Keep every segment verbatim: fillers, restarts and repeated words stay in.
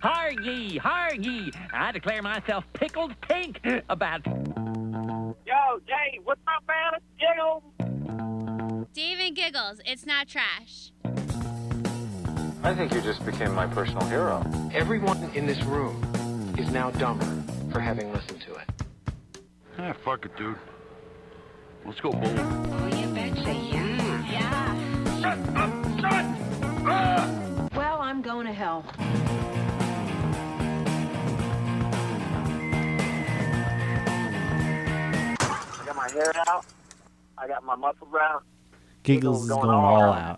Har ye, har ye. I declare myself pickled pink about... Yo, Jay, what's up, man? It's Giggles. Dave and Giggles, it's not trash. I think you just became my personal hero. Everyone in this room is now dumber for having listened to it. Ah, fuck it, dude. Let's go bowling. Oh, you betcha, yeah. Yeah. Shut up, shut up! Well, I'm going to hell. I got my hair out. I got my muscles out. Giggles is going all out.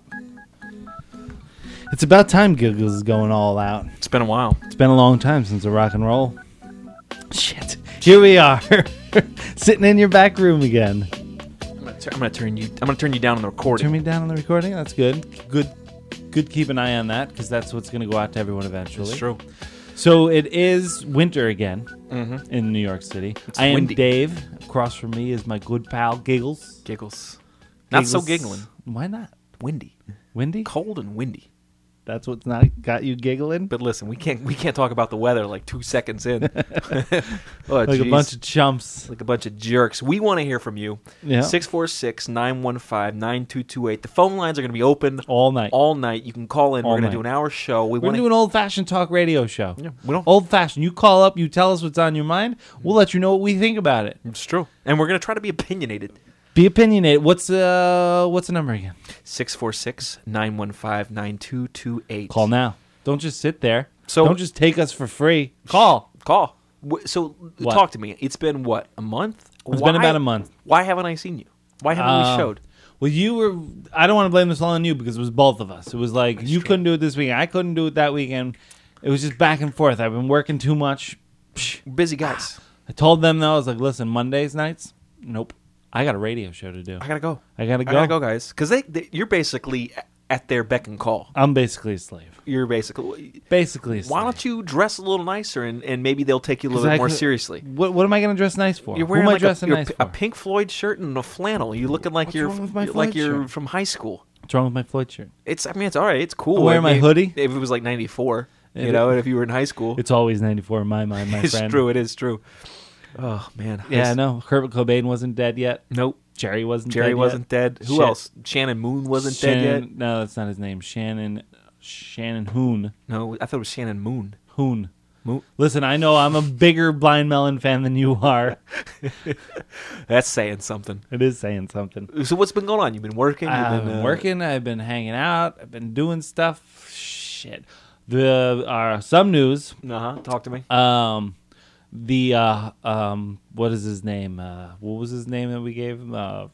It's about time Giggles is going all out. It's been a while. It's been a long time since a rock and roll. Shit. Here we are, sitting in your back room again. I'm gonna, t- I'm gonna turn you. I'm gonna turn you down on the recording. Turn me down on the recording. That's good. Good. Good. Keep an eye on that because that's what's going to go out to everyone eventually. It's true. So it is winter again Mm-hmm. in New York City. It's I am windy. Dave. Across from me is my good pal Giggles. Giggles. Not so Giggles. giggling. Why not? Windy. Windy? Cold and windy. That's what's not got you giggling? But listen, we can't we can't talk about the weather like two seconds in. Oh, Like a geez. bunch of chumps. like a bunch of jerks. We want to hear from you. Yeah. six four six, nine one five, nine two two eight. The phone lines are going to be open All night. all night. You can call in. All We're going to night. do an hour show. We We're want doing an old-fashioned talk radio show. Yeah, we don't. Old fashioned. You call up, you tell us what's on your mind. We'll let you know what we think about it. It's true. And we're going to try to be opinionated. Be opinionated. What's uh what's the number again? six four six, nine one five, nine two two eight. Call now. Don't just sit there. So- don't just take us for free. Call. Call. Wh- So What? talk to me. It's been what, a month? It's been about a month. Why haven't I seen you? Why haven't Uh, we showed? Well, you were. I don't want to blame this all on you because it was both of us. It was like you couldn't do it this weekend. I couldn't do it that weekend. It was just back and forth. I've been working too much. Psh. Busy guys. I told them though. I was like, listen, Mondays nights. Nope. I got a radio show to do. I gotta go. I gotta I go. gotta go, guys. Because they, they, you're basically at their beck and call. I'm basically a slave. You're basically. Basically a slave. Why don't you dress a little nicer and, and maybe they'll take you a little 'Cause bit I more could- seriously? What, what am I going to dress nice for? You're Who wearing am I like dressing a, nice you're for? a Pink Floyd shirt and a flannel. You're looking like What's you're wrong with my like Floyd you're shirt? from high school. What's wrong with my Floyd shirt? It's. I mean, it's all right. It's cool. I'm wearing I my mean, hoodie. If it was like ninety-four, you It- know, and if you were in high school, It's always ninety-four in my mind, my it's friend. true. It is true. Oh man. Yeah, I It's- know. Kurt Cobain wasn't dead yet. Nope. Jerry wasn't Jerry dead wasn't yet. dead. Who Shit. else? Shannon Moon wasn't Shannon, dead yet. No, that's not his name. Shannon Shannon Hoon. No, I thought it was Shannon Moon. Hoon. Moon. Listen, I know I'm a bigger Blind Melon fan than you are. That's saying something. It is saying something. So what's been going on? You've been working. You've I've been been uh, working. I've been hanging out. I've been doing stuff. Shit. The uh, some news. Uh huh. Talk to me. Um, the uh, um, what is his name? Uh, what was his name that we gave him? Uh,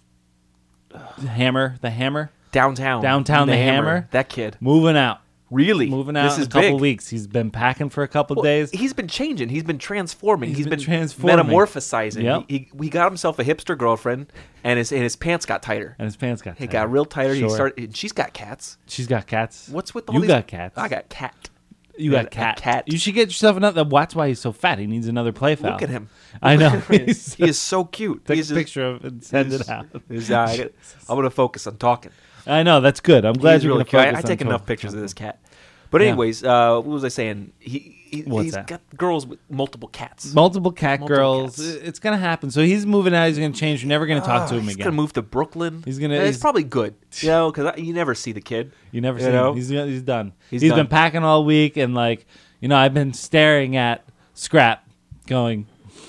Hammer. The Hammer. Downtown. Downtown the Hammer. That kid. Moving out. Really? Moving out This in is a couple big. weeks. He's been packing for a couple Well, days. He's been changing. He's been transforming. He's He's been been, transforming. metamorphosizing. Yep. He, he he got himself a hipster girlfriend, and his and his pants got tighter. And his pants got He tighter. got real tighter. He Sure. started. and She's got cats. She's got cats. What's with all You these? got cats. I got cat. You Yeah, got a cat. cat. You should get yourself another. That's why he's so fat. He needs another playfoul. Look at him. I know. he is so cute. Take He's a just- picture of it and send he's- it out. he's, uh, I got- I'm gonna focus on talking. I know. That's good. I'm glad He's you're really going cute. to I, focus I take on enough talk- pictures of this cat. But Yeah. anyways, uh, what was I saying? He, he What's he's that? got girls with multiple cats. Multiple cat Multiple girls. cats. It's going to happen. So he's moving out. He's going to change. You're never going to talk to him he's again. gonna move to Brooklyn. He's gonna- And he's- It's probably good, you know, because you never see the kid. You never You see know? him. He's, he's done. He's he's done. been packing all week. And, like, you know, I've been staring at Scrap going,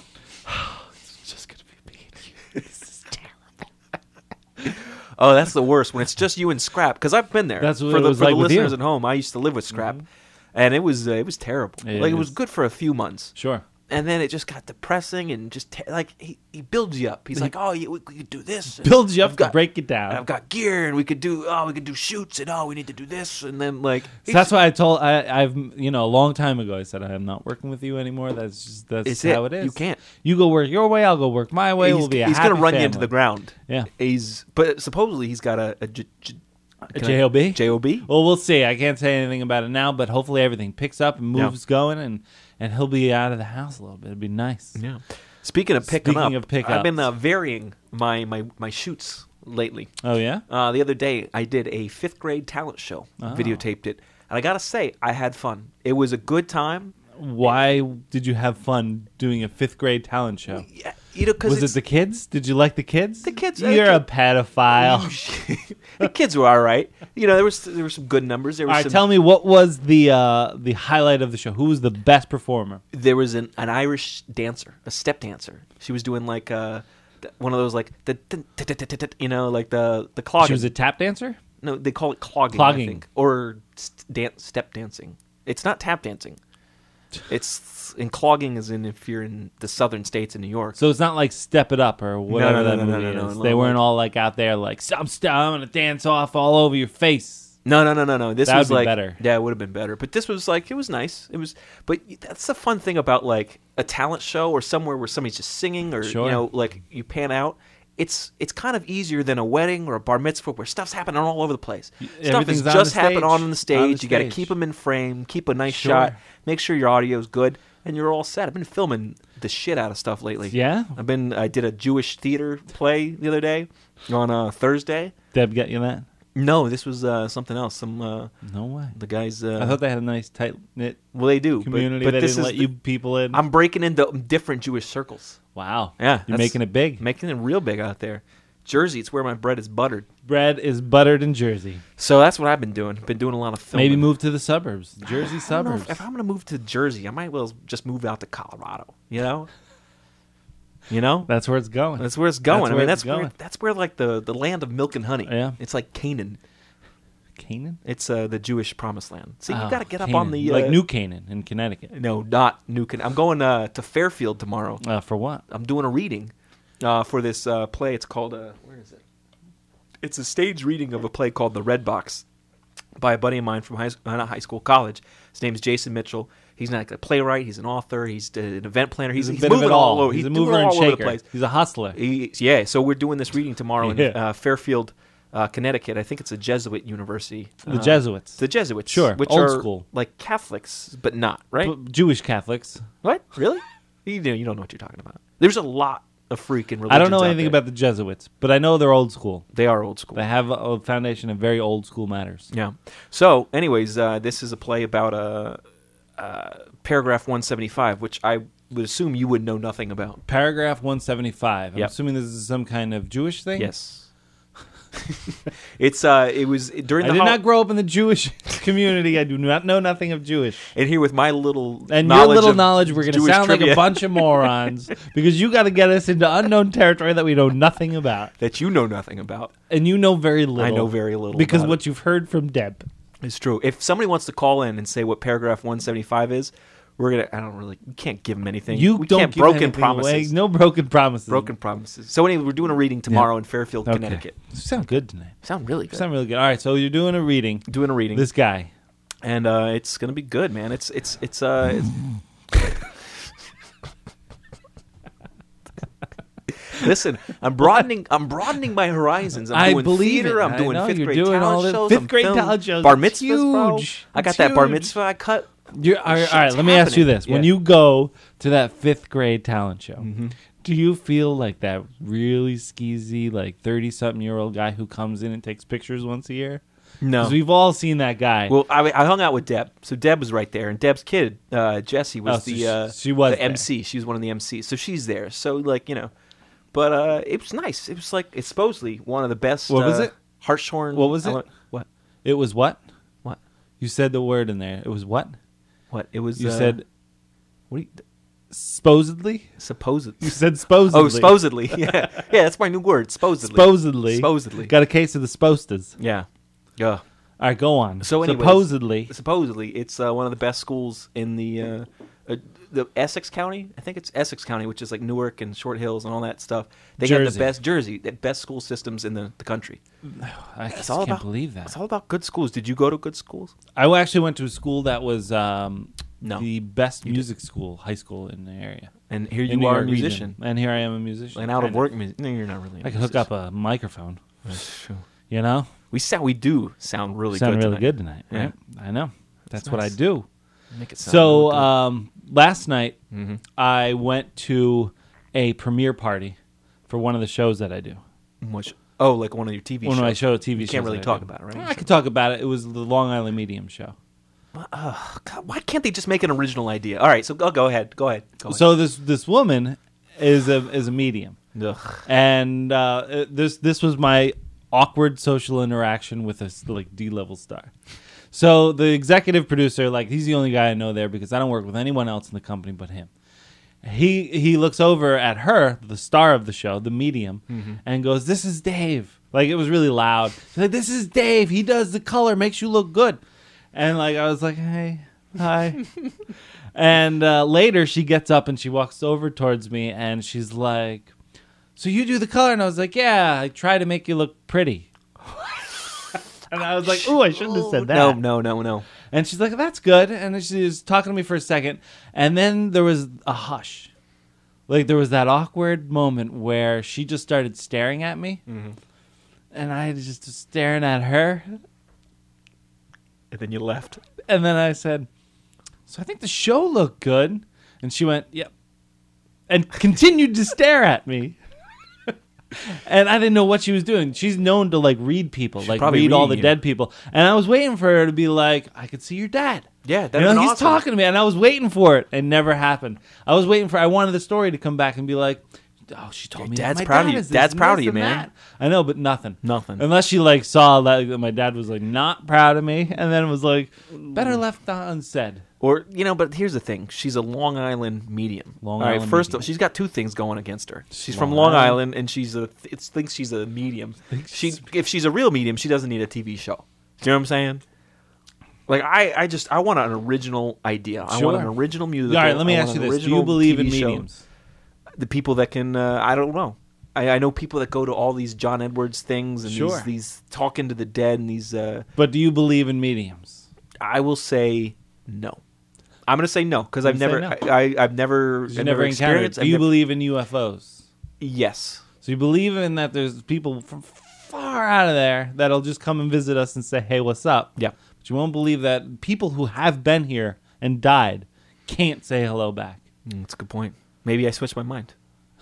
It's just gonna be me and you. This is terrible. Oh, that's the worst when it's just you and Scrap. Because I've been there. That's what for it the, was for like the with listeners you. Mm-hmm. at home. I used to live with Scrap, and it was uh, it was terrible. It like it was is. good for a few months. sure. And then it just got depressing and just te- like he, he builds you up. He's like, oh, yeah, we, we could do this. and Builds you up I've to got- break it down. and I've got gear, and we could do oh, we could do shoots, and oh, we need to do this, and then like So that's why I told I, I've you know a long time ago I said I am not working with you anymore. That's just that's It's how it. it is. You can't. You go work your way. I'll go work my way. he's, we'll be a he's happy gonna run family. you into the ground. Yeah. He's but supposedly he's got a, a, j- j- A can I- J O B. J O B. Well, we'll see. I can't say anything about it now, but hopefully everything picks up and moves going, and and he'll be out of the house a little bit. It'd be nice. Yeah. Speaking of picking Speaking up, of pickups. I've been uh, varying my, my, my shoots lately. Oh yeah. Uh, the other day, I did a fifth grade talent show. Oh. Videotaped it. And I gotta say, I had fun. It was a good time. Why did you have fun doing a fifth grade talent show? Yeah, you know, because Was it the kids? Did you like the kids? The kids- You're uh, a pedophile. the kids were all right. You know, there was there were some good numbers. There was All right, some, tell me what was the uh, the highlight of the show? Who was the best performer? there was an, an Irish dancer, a step dancer. She was doing like uh, th- one of those like the, the, the, the, the, the, you know, like the the clogging. She was a tap dancer? No, they call it clogging. Clogging. I think, or st- dance, step dancing. It's not tap dancing. It's and clogging is in if you're in the southern states in New York. So it's not like Step It Up or whatever no, no, that no, movie no, no, is. no, They no, weren't like- all like out there like, I'm, st- I'm going to dance off all over your face. No, no, no, no, no. This That would was be like better. Yeah, it would have been better. But this was like it was nice. It was, but that's the fun thing about like a talent show or somewhere where somebody's just singing or Sure. you know like you pan out. It's it's kind of easier than a wedding or a bar mitzvah where stuff's happening all over the place. Stuff is everything's on just the happening stage. on the stage. On the You got to stage. keep them in frame, keep a nice Sure. shot, make sure your audio's good, and you're all set. I've been filming the shit out of stuff lately. Yeah? I've been. I did a Jewish theater play the other day on uh, Thursday. Deb got you that? No, this was uh, something else. Some uh, No way. the guys. Uh, I thought they had a nice tight knit well, they do. but- community but, that this didn't is let the- you people in. I'm breaking into different Jewish circles. wow. Yeah, You're that's- making it big. Making it real big out there. Jersey, it's where my bread is buttered. Bread is buttered in Jersey. So that's what I've been doing. Been doing a lot of filming. Maybe move to the suburbs, Jersey I don't know suburbs. If, if I'm going to move to Jersey, I might well just move out to Colorado. You know. You know. That's where it's going. That's where it's going. That's I where mean, it's that's where going. that's where like the, the land of milk and honey. Yeah. It's like Canaan. Canaan? It's uh, the Jewish promised land. So you Oh, got to get up on Canaan. the uh, like New Canaan in Connecticut. No, not New Canaan. I'm going uh, to Fairfield tomorrow. Uh, for what? I'm doing a reading uh, for this uh, play. It's called uh, where is it? It's a stage reading of a play called The Red Box by a buddy of mine from high, uh, not high school, college. His name is Jason Mitchell. He's not like a playwright. He's an author. He's uh, an event planner. He's, He's a he's bit of moving it all. all over. He's a doing mover and all over the shaker. place. He's a hustler. He, yeah. So we're doing this reading tomorrow Yeah. in uh, Fairfield, uh, Connecticut. I think it's a Jesuit university. The Uh, Jesuits. The Jesuits. Sure, Which old are school. like Catholics, but not right. B- Jewish Catholics. What? Really? You know, you don't know what you're talking about. There's a lot of freaking religions I don't know out anything there. about the Jesuits, but I know they're old school. They are old school. They have a, a foundation of very old school matters. Yeah. So, anyways, uh, this is a play about uh, uh, paragraph one seventy-five, which I would assume you would know nothing about. Paragraph one seventy-five. I'm Yep. assuming this is some kind of Jewish thing? Yes. It's uh, it was during I the did hol- not grow up in the Jewish community. I do not know nothing of Jewish. and here with my little And your knowledge little of knowledge, we're going to Jewish sound like trivia a bunch of morons because you got to get us into unknown territory that we know nothing about. that you know nothing about. And you know very little. I know very little Because about what it. you've heard from Deb. It's true. If somebody wants to call in and say what paragraph one seventy-five is, we're gonna. I don't really. We can't give them anything. You we don't can't give broken anything promises. away. No broken promises. Broken promises. So anyway, we're doing a reading tomorrow in Fairfield, Okay. Connecticut. You sound good tonight. Sound really You good. sound really good. All right, so you're doing a reading. doing a reading. This guy. and uh, it's gonna be good, man. It's it's it's uh. It's... Listen, I'm broadening. I'm broadening my horizons. I'm I doing believe theater. it. I'm I doing know, fifth you're grade doing talent all this- shows. fifth I'm grade filming talent shows. Bar It's mitzvahs, bro. huge. I got It's that bar huge. mitzvah. I cut. You're, all right, Shit's all right, let me ask you happening. this. When Yeah. you go to that fifth grade talent show, Mm-hmm. do you feel like that really skeezy, like thirty-something-year-old guy who comes in and takes pictures once a year? No. Because we've all seen that guy. Well, I, I hung out with Deb, so Deb was right there, and Deb's kid, uh, Jessie, was Oh, so the she- uh, she was the there. M C. She was one of the M Cs, so she's there. So like you know, but uh, it was nice. It was like it's supposedly one of the best. What was uh, it? Hartshorn. What was it? ele- What? It was what? What? You said the word in there. It was what? What? It was. You uh, said What? Do you, supposedly? supposedly. You said supposedly. Oh, supposedly. Yeah, yeah. That's my new word. Supposedly. Supposedly. Supposedly. Got a case of the spostas. Yeah. Yeah. All right, go on. So anyways, supposedly. supposedly, it's uh, one of the best schools in the uh, uh, the Essex County. I think it's Essex County, which is like Newark and Short Hills and all that stuff. They have Jersey. the best Jersey, the best school systems in the, the country. I just all can't about- believe that. It's all about good schools. Did you go to good schools? I actually went to a school that was um, No. the best music school, high school in the area. And here In you New are, a York region. musician, And here I am, a musician. and out of Kind work. Mu- no, you're not really. A I could hook up musician. a microphone. That's true. You know? We sound. We do sound really Sound good. really tonight. good tonight, Yeah. right? I know. That's That's what I nice. do. Make it sound So really good. um, last night, Mm-hmm. I went to a premiere party for one of the shows that I do. Which, oh, like one of your T V One shows. of my show, T V You shows. can't really that I talk do. about it, right? I could talk about it. It was the Long Island Medium show. Uh, God, why can't they just make an original idea? All right, so go, go ahead. Go ahead. Go ahead. So this this woman is a is a medium, Ugh. and uh, this this was my awkward social interaction with a like D level star. So the executive producer, like he's the only guy I know there because I don't work with anyone else in the company but him. He he looks over at her, the star of the show, the medium, mm-hmm. and goes, "This is Dave." Like it was really loud. She's like, "This is Dave. He does the color, makes you look good." And like I was like, "Hey, hi." And uh, later she gets up and she walks over towards me and she's like, "So you do the color?" And I was like, "Yeah, I try to make you look pretty." And I was like, "Ooh, I shouldn't have said that." No, no, no, no. And she's like, "That's good." And then she was talking to me for a second. And then there was a hush. Like there was that awkward moment where she just started staring at me. Mm-hmm. And I just was staring at her. And then you left. And then I said, "So I think the show looked good." And she went, "Yep." And continued to stare at me. And I didn't know what she was doing. She's known to like read people, She's like probably read all the reading dead you. people. And I was waiting for her to be like, "I could see your dad." Yeah, You that's know, he's awesome. talking to me, and I was waiting for it. It never happened. I was waiting for. I wanted the story to come back and be like, "Oh, she told Your me dad's that my proud of dad you. is this Dad's and proud this of you, and man." that." I know, but nothing. Nothing. Unless she like saw that, that my dad was like not proud of me, and then was like, better left unsaid. Or, you know, but here's the thing. She's a Long Island medium. Long All right, Island first, medium. she's got two things going against her. She's Long from Long Island. Island, and she's a it thinks she's a medium. She, if she's a real medium, she doesn't need a T V show. Do you know what I'm saying? Like I, I just I want an original idea. I want an Sure. original musical. All right, let me I ask want you an this: Do you original believe T V in show. mediums? The people that can, uh, I don't know. I, I know people that go to all these John Edwards things and Sure. these, these talking to the dead and these. Uh, But do you believe in mediums? I will say no. I'm going to say no because I've You're never, gonna say I, I, I've never, You I've never encountered. experienced. Do I've you never- believe in U F Os? Yes. So you believe in that there's people from far out of there that'll just come and visit us and say, "Hey, what's up?" Yeah. But you won't believe that people who have been here and died can't say hello back. Mm, that's a good point. Maybe I switched my mind.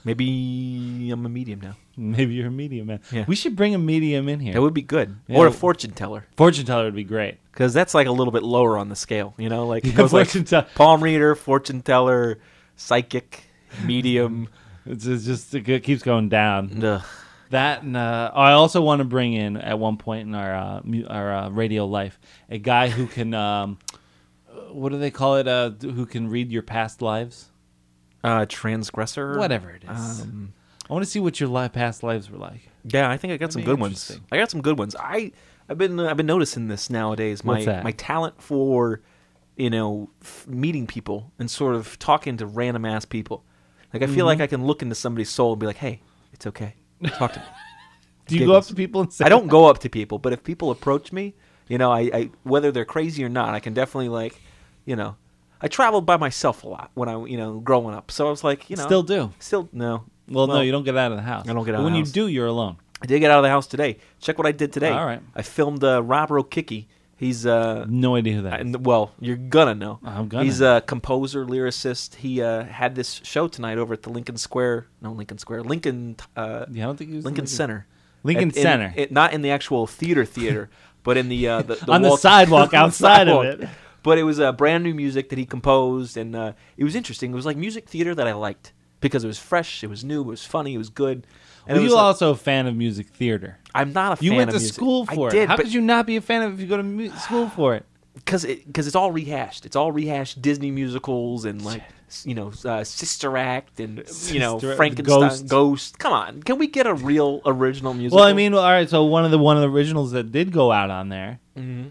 Maybe I'm a medium now. Maybe you're a medium, man. Yeah. We should bring a medium in here. That would be good. Yeah. Or a fortune teller. Fortune teller would be great. Because that's like a little bit lower on the scale, you know? Like it Yeah, goes like fortune tell- palm reader, fortune teller, psychic, medium. It's, it's just it keeps going down. Ugh. That and uh, I also want to bring in at one point in our uh, mu- our uh, radio life a guy who can um, what do they call it? Uh, who can read your past lives? Uh, transgressor. Whatever it is. Um, I want to see what your li- past lives were like. yeah, I think I got That'd some be good ones. interesting. I got some good ones. I I've been uh, I've been noticing this nowadays. My What's that? my talent for you know f- meeting people and sort of talking to random ass people. Like I feel Mm-hmm. like I can look into somebody's soul and be like, "Hey, it's okay. Talk to me." Do you Giggles. go up to people and say? I don't go up to people, but if people approach me, you know, I, I whether they're crazy or not, I can definitely like, you know, I traveled by myself a lot when I, you know, growing up. So I was like, you know, Still do. still no. Well, no, you don't get out of the house. I don't get out But of when the you house. do, you're alone. I did get out of the house today. Check what I did today. All right. I filmed uh, Rob Rokicki. He's uh, No idea who that is. and, well, you're gonna know. I'm gonna. He's a composer, lyricist. He uh, had this show tonight over at the Lincoln Square. No, Lincoln Square. Lincoln. Uh, Yeah, I don't think he was Lincoln Center. Lincoln At- in- Center. it- not in the actual theater theater, but in the, uh, the, the On the Walt- sidewalk on the outside of sidewalk. it. But it was uh, brand new music that he composed, and uh, it was interesting. It was like music theater that I liked because it was fresh, it was new, it was funny, it was good. And Were it was you like- also a fan of music theater? I'm not a You fan went of to music. school for I it. did, How but could you not be a fan of it if you go to mu- school for it? because it, cause it's all rehashed. It's all rehashed Disney musicals and like s- you know uh, Sister Act and you know Sister Act, Frankenstein Ghost. Ghost. Come on, can we get a real original musical? Well, I mean, all right. So one of the one of the originals that did go out on there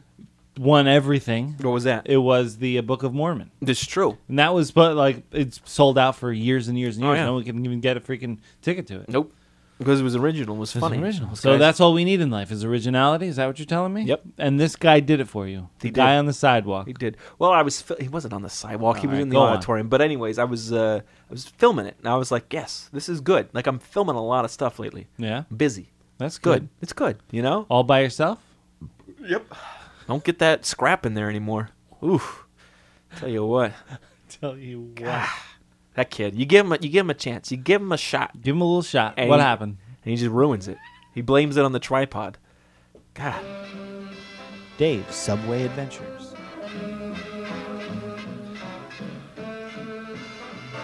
won everything. what was that? It was the uh, Book of Mormon, It's true. and that was but like it's sold out for years and years and Oh, years. yeah. No one can even get a freaking ticket to it. Nope, because it was original. It was It's funny. original. Those So guys- that's all we need in life is originality. Is that what you're telling me? Yep. And this guy did it for you. The He guy did. on the sidewalk. he did. Well, I was. Fi- he wasn't on the sidewalk. he All was right, in the go on. auditorium. But anyways, I was. Uh, I was filming it, and I was like, "Yes, this is good." Like I'm filming a lot of stuff lately. Yeah, I'm busy. that's Good. good. It's good. You know. All by yourself? Don't get that scrap in there anymore. Oof. Tell you what. Tell you what. That kid, you give him a, you give him a chance. You give him a shot, Give him a little shot. And what he- happened? and he just ruins it. He blames it on the tripod. God. Dave's Subway Adventures.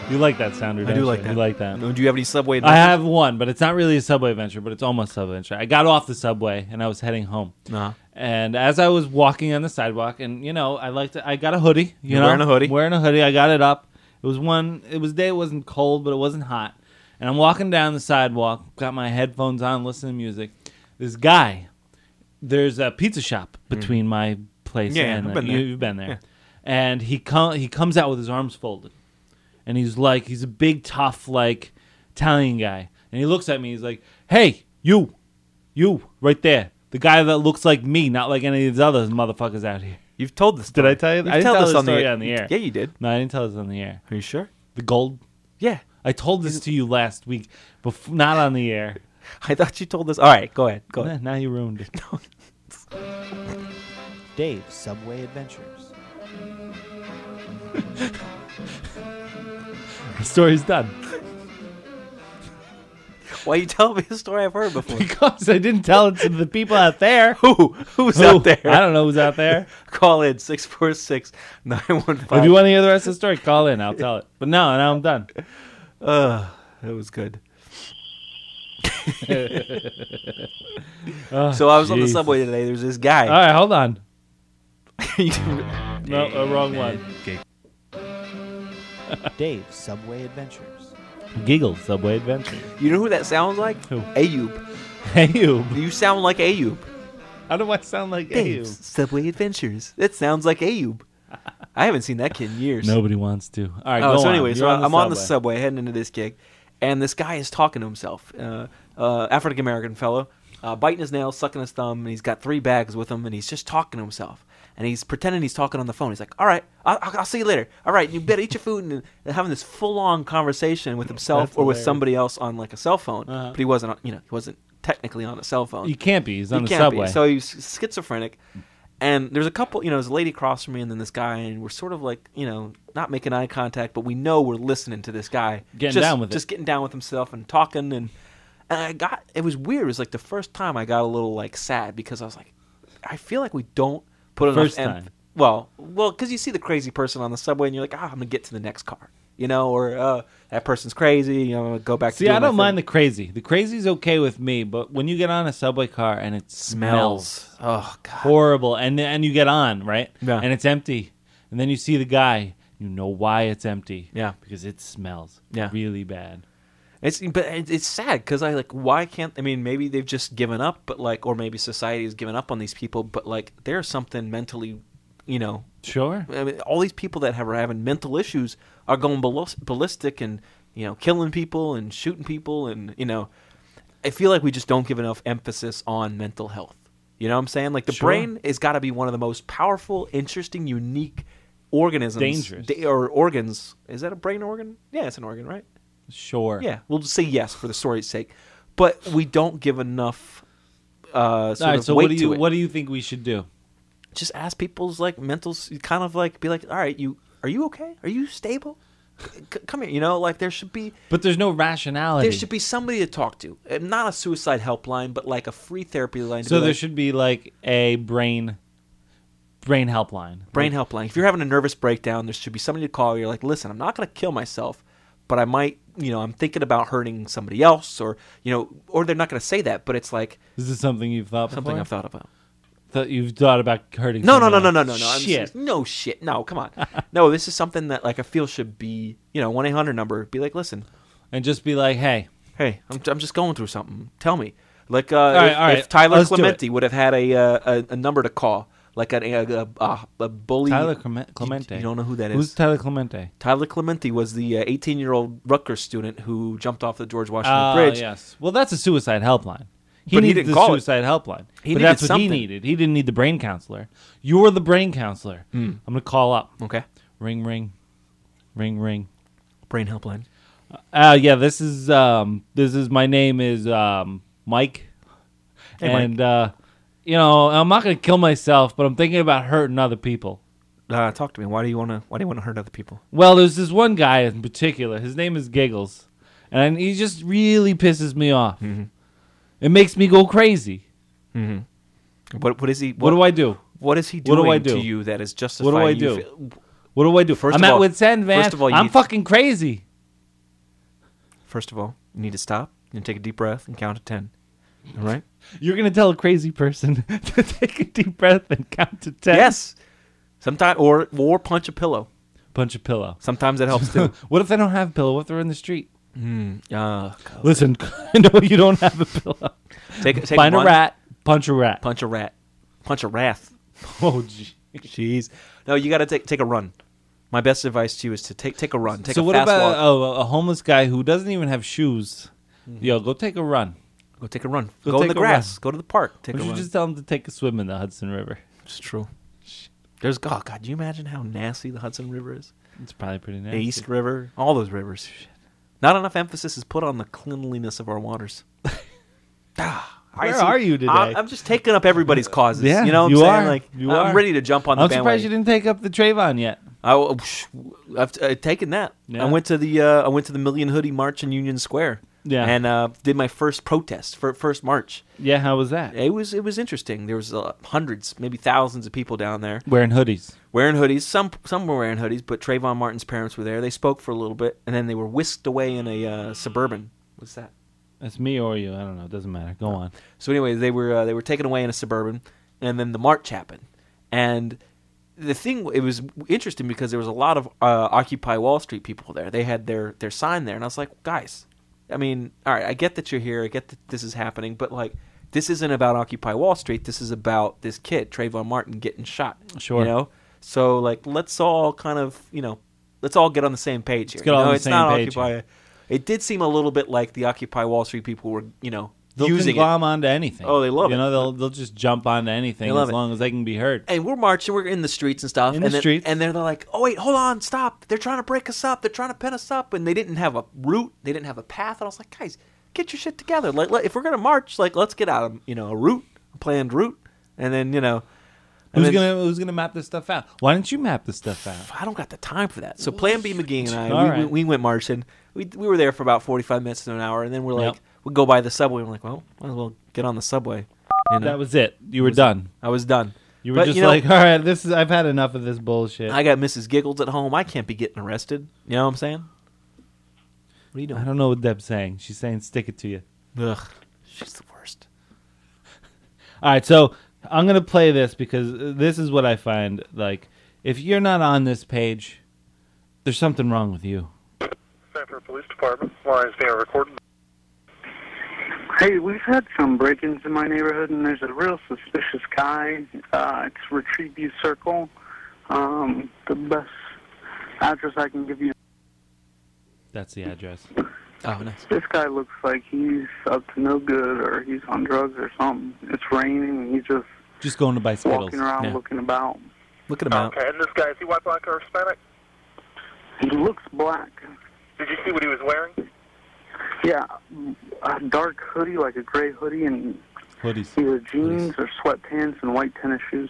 You like that sound I adventure. do like that. You like that. Do you have any Subway I adventures? have one, but it's not really a Subway adventure, but it's almost a Subway adventure. I got off the Subway and I was heading home. Uh-huh. And as I was walking on the sidewalk, and you know, I like to, I got a hoodie. You You're know, wearing a hoodie. Wearing a hoodie. I got it up. It was one. It was day. It wasn't cold, but it wasn't hot. And I'm walking down the sidewalk, got my headphones on, listening to music. This guy, there's a pizza shop between my place Yeah, and I've uh, been you, there. you've been there. Yeah. And he com- he comes out with his arms folded, and he's like, he's a big, tough, like Italian guy. And he looks at me. He's like, "Hey, you, you, right there, the guy that looks like me, not like any of these other motherfuckers out here." You've told this. Did I tell you? You've I didn't told tell this the on the story air. on the air. Yeah, you did. No, I didn't tell this on the air. Are you sure? The gold. Yeah. I told this to you last week, bef- not on the air. I thought you told this. All right, go ahead. Go Eh, ahead. Now you ruined it. Dave's Subway Adventures. The story's done. Why are you telling me a story I've heard before? Because I didn't tell it to the people out there. Who? Who's Who? out there? I don't know who's out there. Call in six four six, nine one five. If you want to hear the rest of the story, call in. I'll tell it. But no, now I'm done. Uh, that was good. Oh, So I was on the jeez. subway today. There's this guy. All right, hold on. You- No, uh, wrong one. Dave's Subway Adventures. Giggle Subway Adventure. you know who that sounds like? Who? Ayub. Ayub. You sound like Ayub. How do I sound like Dave's Ayub? Subway Adventures. That sounds like Ayub. I haven't seen that kid in years. Nobody wants to. All right, Oh, go so on. anyway, You're so on the I'm on the subway. subway heading into this gig, and this guy is talking to himself. Uh, uh, African American fellow, uh, biting his nails, sucking his thumb, and he's got three bags with him, and he's just talking to himself. And he's pretending he's talking on the phone. He's like, "All right, I'll, I'll I'll see you later. All right, you better eat your food," and, and having this full-on conversation with himself That's or with hilarious. somebody else on like a cell phone. Uh-huh. But he wasn't, on- you know, he wasn't technically on a cell phone. You can't be. He's on He the can't subway. be. So he's schizophrenic. And there's a couple, you know, there's a lady across from me and then this guy, and we're sort of like, you know, not making eye contact, but we know we're listening to this guy. Getting just, down with it. Just getting down with himself and talking. And, and I got, it was weird. It was like the first time I got a little, like, sad because I was like, I feel like we don't put enough First em- time. Well, well, because you see the crazy person on the subway and you're like, ah, I'm going to get to the next car. You know, or uh, that person's crazy, you know, go back to See, doing I my don't mind thing. the crazy. The crazy's okay with me, but when you get on a subway car and it smells, Smells. Oh, God. horrible, and and you get on, right? Yeah. And it's empty, and then you see the guy, you know why it's empty. Yeah. Because it smells Yeah. really bad. It's but it- it's sad because I like why can't I mean maybe they've just given up, but like or maybe society has given up on these people, but like there's something mentally, you know. Sure. I mean, all these people that have are having mental issues are going ballis- ballistic and you know killing people and shooting people and you know. I feel like we just don't give enough emphasis on mental health. You know what I'm saying? Like the Sure. brain has got to be one of the most powerful, interesting, unique organisms. Dangerous. da- or organs. Is that a brain organ? Yeah, it's an organ, right? Sure. Yeah, we'll just say yes for the story's sake, but we don't give enough uh, sort All right. of So weight what do you to it. what do you think we should do? Just ask people's like mental, s- kind of like be like, all right, you are you okay? Are you stable? C- come here, you know, like there should be But there's no rationality. there should be somebody to talk to, Uh, not a suicide helpline, but like a free therapy line. To So be there like, should be like a brain brain helpline. brain Like, helpline. If you're having a nervous breakdown, there should be somebody to call. You're like, listen, I'm not going to kill myself, but I might, you know, I'm thinking about hurting somebody else, or you know, or they're not going to say that, but it's like Is this something you've thought before? something I've thought about. That you've thought about hurting No, no, no, someone no, else. no, no, no. I'm Shit. just- no shit. No, come on. No, this is something that like I feel should be, you know, one eight hundred number. Be like, listen, And just be like, hey, hey, I'm I'm just going through something. Tell me. Like, uh, right, if, all right. if Tyler Let's do Clementi would have had a, uh, a a number to call, like a a, a, a bully. Tyler Clemen- Clemente. You, you don't know who that is? Who's Tyler Clemente? Tyler Clementi was the eighteen-year-old Rutgers student who jumped off the George Washington Ah, Bridge. yes. Well, that's a suicide helpline. He But he needed didn't the call it. suicide helpline. He but needed that's what something. he needed. He didn't need the brain counselor. You're the brain counselor. I'm going to call up. Okay. Ring, ring. Ring, ring. Brain helpline. Uh, yeah, this is, um, this is, my name is, um, Mike. Hey, Mike. and, uh, you know, I'm not going to kill myself, but I'm thinking about hurting other people. Uh, talk to me. Why do you want to? Why do you want to hurt other people? Well, there's this one guy in particular. His name is Giggles. And he just really pisses me off. Mhm. It makes me go crazy. Mm-hmm. What what is he? What, do I do? What is he What doing do I do? to you that is justifying? What do I you do? feel- What do I do? First I'm of at all- wit's end, man. first of all, you I'm need- fucking crazy. first of all, you need to stop and take a deep breath and count to ten. All right? You're gonna tell a crazy person to take a deep breath and count to ten. Yes. Sometimes, or or punch a pillow. Punch a pillow. Sometimes that helps too. What if they don't have a pillow? What if they're in the street? Mm, uh, Listen, I know you don't have a pillow. Take, take Find one, a rat. Punch a rat. Punch a rat. Punch a wrath. Oh, gee. Jeez. No, you got to take take a run. My best advice to you is to take take a run. Take so a what fast about walk. oh, a homeless guy who doesn't even have shoes? Mm-hmm. Yo, go take a run. Go take a run. Go Go, in take the a grass. run. Go to the park. Take Would a you run. just tell him to take a swim in the Hudson River? It's true. There's oh God. Do you imagine how nasty the Hudson River is? It's probably pretty The nasty. East River, all those rivers. Not enough emphasis is put on the cleanliness of our waters. ah, I Where see- are you today? I'm, I'm just taking up everybody's causes. Yeah, you know what you I'm saying? are. Like, You I'm are. ready to jump on the I'm bandwagon. surprised you didn't take up the Trayvon yet. I, w- I've, I've taken that. Yeah. I went to the uh, I went to the Million Hoodie March in Union Square. Yeah. and uh, did my first protest, fir- first march. Yeah, how was that? It was it was interesting. There was uh, hundreds, maybe thousands of people down there Wearing hoodies. wearing hoodies. Some some were wearing hoodies, but Trayvon Martin's parents were there. They spoke for a little bit, and then they were whisked away in a uh, Suburban. What's that? That's me or you. I don't know. It doesn't matter. Go on. So anyway, they were uh, they were taken away in a Suburban, and then the march happened. And the thing, it was interesting because there was a lot of uh, Occupy Wall Street people there. They had their their sign there, and I was like, guys, I mean, all right, I get that you're here, I get that this is happening, but like, this isn't about Occupy Wall Street. This is about this kid, Trayvon Martin, getting shot. Sure. You know, so like, let's all kind of, you know, let's all get on the same page here. Let's get you on know, the it's same not page Occupy. here. It did seem a little bit like the Occupy Wall Street people were, you know, They'll using it. glom onto anything. Oh, they love you it. know, they'll they'll just jump onto anything They love as it. long as they can be heard. And we're marching, we're in the streets and stuff. In and the then, streets. And they're like, oh, wait, hold on, stop. They're trying to break us up. They're trying to pin us up. And they didn't have a route. They didn't have a path. And I was like, guys, get your shit together. Like, let, if we're going to march, like, let's get out of, you know, a route, a planned route. And then, you know. and Who's then- gonna Who's gonna map this stuff out? Why didn't you map this stuff out? I don't got the time for that. So Plan B McGee and I, All we, right. we, we went marching. We we were there for about forty-five minutes to an hour. And then we're like, Yep. we go by the subway. And we're like, well, might as well get on the subway. You know? That was it. You were done. I was done. You were But, just you know, like, all right, this is. I've had enough of this bullshit. I got Missus Giggles at home. I can't be getting arrested. You know what I'm saying? What are you doing? I don't know what Deb's saying. She's saying stick it to you. Ugh, she's the worst. All right, so I'm gonna play this because this is what I find. Like, if you're not on this page, there's something wrong with you. Sanford Police Department. Lines being recorded. Hey, we've had some break-ins in my neighborhood, and there's a real suspicious guy. Uh, it's Retreat View Circle. Um, the best address I can give you. That's the address. Oh, nice. This guy looks like he's up to no good, or he's on drugs or something. It's raining, and he's just Just going to buy Skittles. walking around Yeah. looking about. Look at him out. Okay, and this guy, is he white, black, or Hispanic? He looks black. Did you see what he was wearing? Yeah, a dark hoodie, like a gray hoodie, and Hoodies. either jeans or sweatpants and white tennis shoes.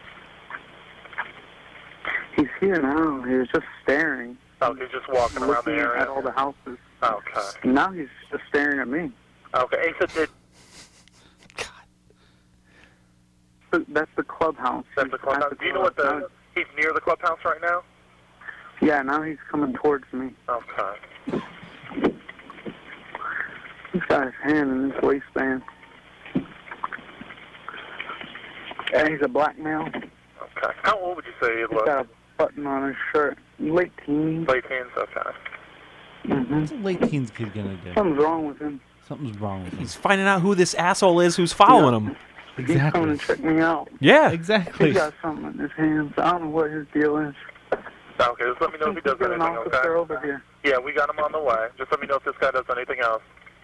He's here now. He was just staring, Oh, he's just walking around the looking area. at all the houses. Okay. And now he's just staring at me. Okay, he said that But that's the clubhouse. that's the He's at clubhouse. Do you know what clubhouse. the... He's near the clubhouse right now? Yeah, now he's coming towards me. Okay. He's got his hand in his waistband. And he's a black male. Okay. How old would you say he He's looked? got a button on his shirt. Late teens. Late teens? Okay. Mm-hmm. What's a late teens kid gonna do? Something's wrong with him. Something's wrong with him. He's finding out who this asshole is who's following him. He's coming to check me out. Yeah. Exactly. He's got something in his hands. I don't know what his deal is. Okay, just let me know if he does Get an anything, officer okay? over here. Yeah, we got him on the way. Just let me know if this guy does anything else.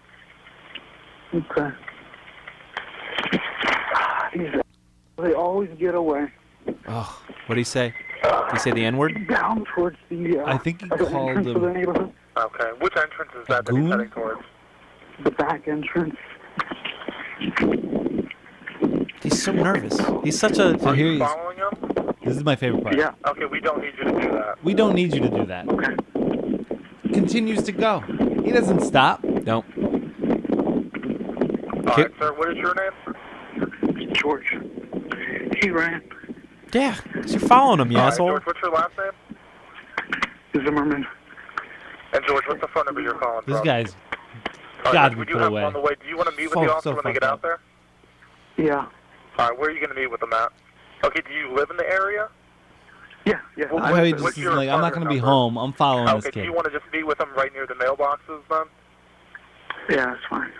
Okay. These, they always get away. Oh, what did he say? Did he say the N-word? Down towards the. Uh, I think he the called entrance him- of the neighborhood. Okay. Which entrance is that that he's goon? heading towards? The back entrance. He's so nervous. He's such a... So here he is. Following him? This is my favorite part. Yeah. Okay, we don't need you to do that. We don't need you to do that. Okay. Continues to go. He doesn't stop. No. All Okay. right, sir, what is your name? George. He ran. Yeah, 'cause you're following him, you All right, asshole. George, what's your last name? Zimmerman. And George, what's the phone number you're calling This from? guy's All Got right, to be we do put have away. them on the way. Do you want to meet with So- the officer so when they get fucked out there? Yeah. All right, where are you going to meet with them at? Okay, do you live in the area? Yeah, yeah. Well, I what- know he what's just is your like, I'm not going to be apartment home. I'm following number? this Okay, do kid. you want to just meet with them right near the mailboxes then? Yeah, that's fine.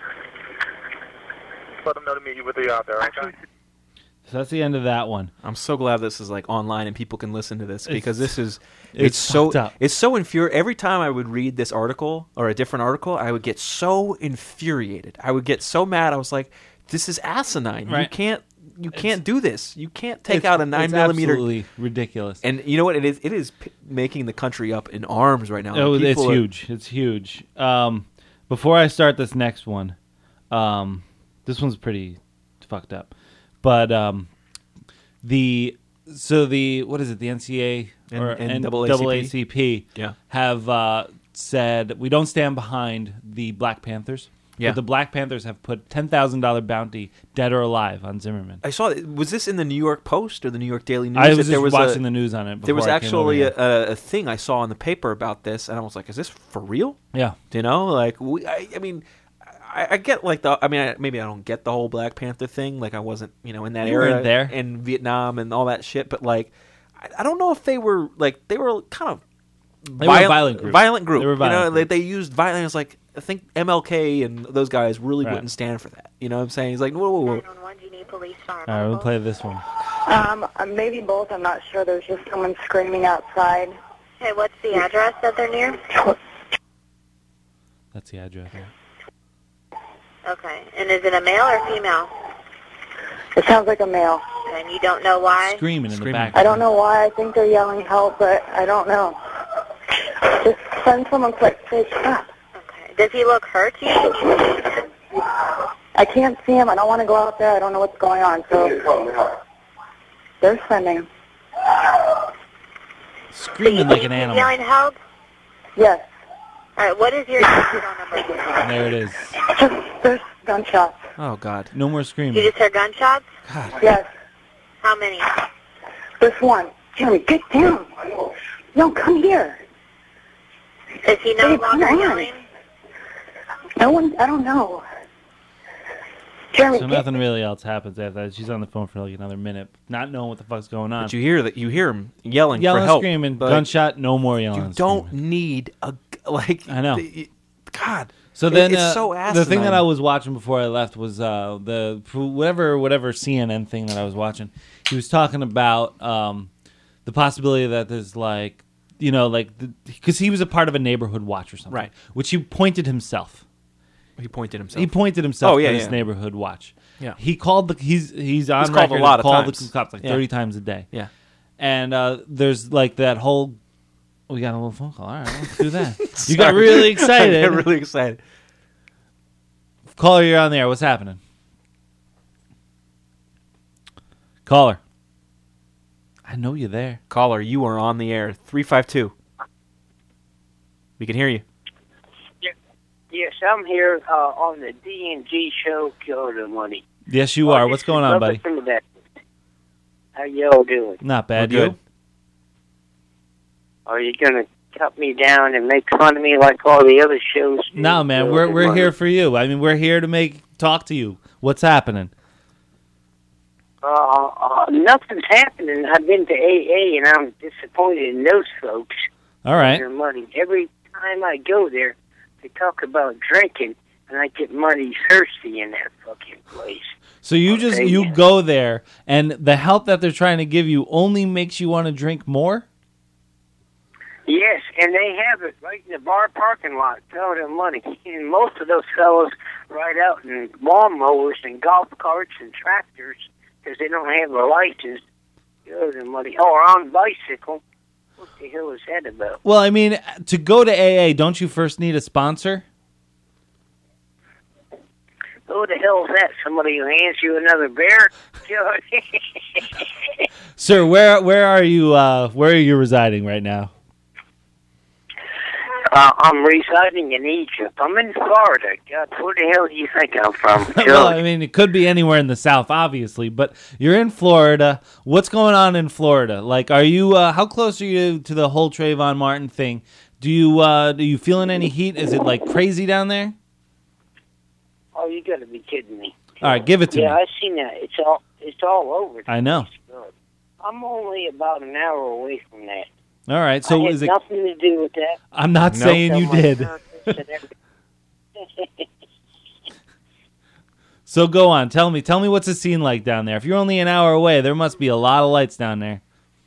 Let them know to meet you with you out there, okay? So that's the end of that one. I'm so glad this is like online and people can listen to this It's- because this is it's it's, so fucked up. it's so infuriating. Every time I would read this article or a different article, I would get so infuriated. I would get so mad. I was like, "This is asinine. You Right. can't you can't do this. You can't take It's- out a nine it's millimeter." absolutely ridiculous. And you know what? It is it is p- making the country up in arms right now. Oh, People it's are- huge. It's huge. Um, before I start this next one, um, this one's pretty fucked up. But um, the so the what is it? The N C A A or N- N- N double A C P? double A C P Yeah. have uh, said we don't stand behind the Black Panthers. Yeah. But the Black Panthers have put ten thousand dollar bounty, dead or alive, on Zimmerman. I saw. Was this in the New York Post or the New York Daily News? I was that just there was watching a, the news on it. There was before I came actually over a, here. a thing I saw in the paper about this, and I was like, "Is this for real?" Yeah. You know, like we. I, I mean, I, I get like the. I mean, I, maybe I don't get the whole Black Panther thing. Like I wasn't, you know, in that You era weren't there. in Vietnam and all that shit. But like, I, I don't know if they were like they were kind of They were a violent group. Violent group. They were a violent you know, group. They, they used violence. Like I think M L K and those guys really Right. wouldn't stand for that. You know what I'm saying? He's like, whoa, whoa, whoa. All right, we'll play this one. Um, uh, maybe both. I'm not sure. There's just someone screaming outside. Hey, what's the address that they're near? That's the address. Yeah. Okay. And is it a male or female? It sounds like a male. And you don't know why? Screaming in the back. I don't know why. I think they're yelling help, but I don't know. Just send someone quick. Say stop. Okay. Does he look hurt? You think? I can't see him. I don't want to go out there. I don't know what's going on. So they're sending him. Screaming like an animal. Yelling help? Yes. All right. What is your phone number? There it is. Just there's gunshots. Oh God. No more You screaming. just heard gunshots? Yes. How many? There's one. Jeremy, get down. No, come here. Is he no Hey, longer come on. yelling? No one. I don't know. Jeremy, So get, nothing really else happens after that. She's on the phone for like another minute, not knowing what the fuck's going on. But you hear that you hear him yelling, Yelling, for help, screaming, but gunshot, no more yelling. You and don't screaming. need a like. I know. the- God. So It- then, it's uh, so the thing that asinine. I was watching before I left was uh, the whatever whatever C N N thing that I was watching. He was talking about um, the possibility that there's like you know like because he was a part of a neighborhood watch or something, Right. Which he pointed himself. He pointed himself. He pointed himself Oh, yeah, to this yeah. neighborhood watch. Yeah. He called the he's he's on He's called a record lot to of call times. the cops like Yeah. thirty times a day. Yeah. And uh, there's like that whole we got a little phone call. All right, let's do that. You got really excited. I got really excited. Caller, you're on the air. What's happening? Caller. I know you're there. Caller, you are on the air. three five two. We can hear you. Yes, I'm here uh, on the D and G show, Kill the Money. Yes, you are. What's going on, buddy? Listen to that. How y'all doing? Not bad. We're good. You? Are you going to cut me down and make fun of me like all the other shows do? No, man. Kill We're the we're Money? here for you. I mean, we're here to make talk to you. What's happening? Uh, uh, nothing's happening. I've been to A A, and I'm disappointed in those folks. All right. Their money. Every time I go there, they talk about drinking, and I get money thirsty in that fucking place. So you just Okay. you go there, and the help that they're trying to give you only makes you want to drink more. Yes, and they have it right in the bar parking lot, Kill the Money. And most of those fellows ride out in lawnmowers and golf carts and tractors because they don't have a license. Kill the Money. Or on bicycle. What the hell is that about? Well, I mean, to go to A A, don't you first need a sponsor? Who the hell is that? Somebody who hands you another beer? Sir, where where are you? Uh, where are you residing right now? uh, I'm residing in Egypt. I'm in Florida. God, where the hell do you think I'm from? Well, I mean, it could be anywhere in the South, obviously, but you're in Florida. What's going on in Florida? Like, are you? Uh, how close are you to the whole Trayvon Martin thing? Do you uh, do you feeling any heat? Is it like crazy down there? Oh, you got to be kidding me. All right, give it to yeah, me. I've seen that. It's all it's all over. I know. Good. I'm only about an hour away from that. All right, so I had is it? nothing to do with that. I'm not Nope. saying So you my did. conscience and everything. So go on. Tell me. Tell me what's the scene like down there. If you're only an hour away, there must be a lot of lights down there.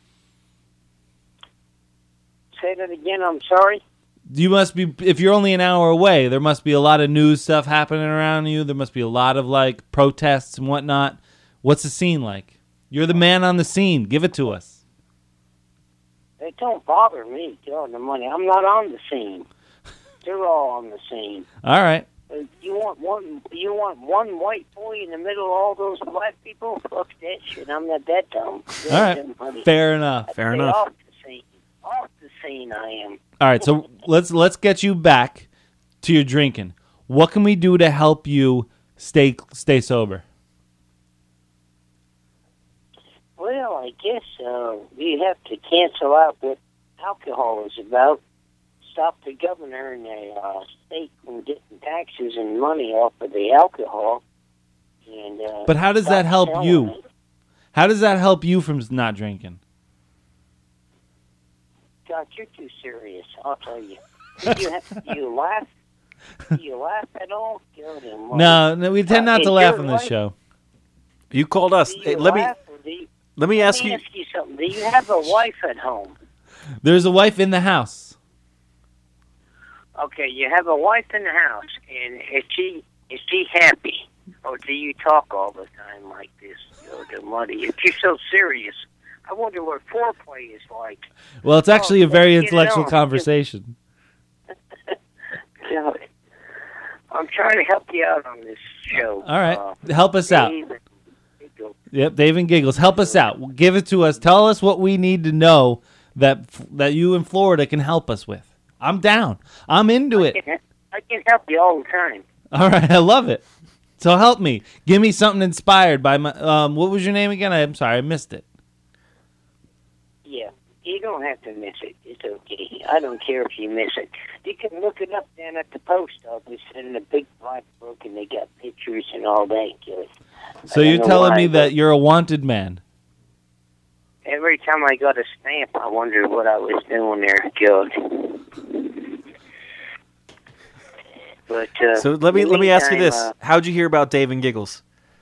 Say that again. I'm sorry. You must be. If you're only an hour away, there must be a lot of news stuff happening around you. There must be a lot of like protests and whatnot. What's the scene like? You're the man on the scene. Give it to us. It don't bother me, killing the money. I'm not on the scene. They're all on the scene. All right. Uh, You want one? You want one white boy in the middle of all those black people? Fuck that shit. I'm not that dumb. All right. Fair enough. Fair Stay enough. Off the scene. Off the scene, I am. All right. So let's let's get you back to your drinking. What can we do to help you stay stay sober? Well, I guess uh, you have to cancel out what alcohol is about. Stop the governor and the uh, state from getting taxes and money off of the alcohol. And uh, But how does that stop help selling you? it. How does that help you from not drinking? God, you're too serious. I'll tell you. Do you, have, do you laugh? Do you laugh at all? Good and well. No, no, we tend not Uh, to is laugh your on this wife- show. You called us. Do Hey, you let me laugh or do you, let me ask let me you. ask you something. Do you have a wife at home? There's a wife in the house. Okay, you have a wife in the house, and is she is she happy, or do you talk all the time like this? You're the money. If you're so serious, I wonder what foreplay is like. Well, it's actually Oh, a very let's get it intellectual on. conversation. God, I'm trying to help you out on this show. All right. Uh, Help us out. Dave and Giggles. Yep, Dave and Giggles. Help us out. Give it to us. Tell us what we need to know that that you in Florida can help us with. I'm down. I'm into it. I can help you all the time. All right, I love it. So help me. Give me something inspired by my. Um, what was your name again? I'm sorry, I missed it. Yeah, you don't have to miss it. It's okay. I don't care if you miss it. You can look it up down at the post office in a big black book, and they got pictures and all that. Good. So I don't you're know telling why, me but that you're a wanted man. every time I got a stamp, I wondered what I was doing there, Good. But uh, So let me in the let me ask you meantime, this: uh, How'd you hear about Dave and Giggles?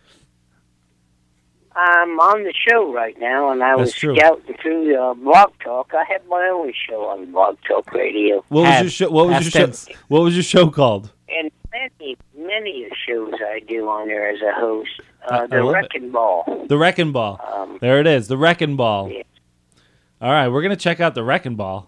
I'm on the show right now, and I That's was true. scouting through uh, Blog Talk. I have my own show on Blog Talk Radio. What was Had- your show? What was past your show? tense. What was your show called? And many, many shows I do on there as a host. I- Uh, I the love it. Wrecking Ball. The Wrecking Ball. Um, There it is. The Wrecking Ball. Yeah. All right, we're gonna check out the Wrecking Ball.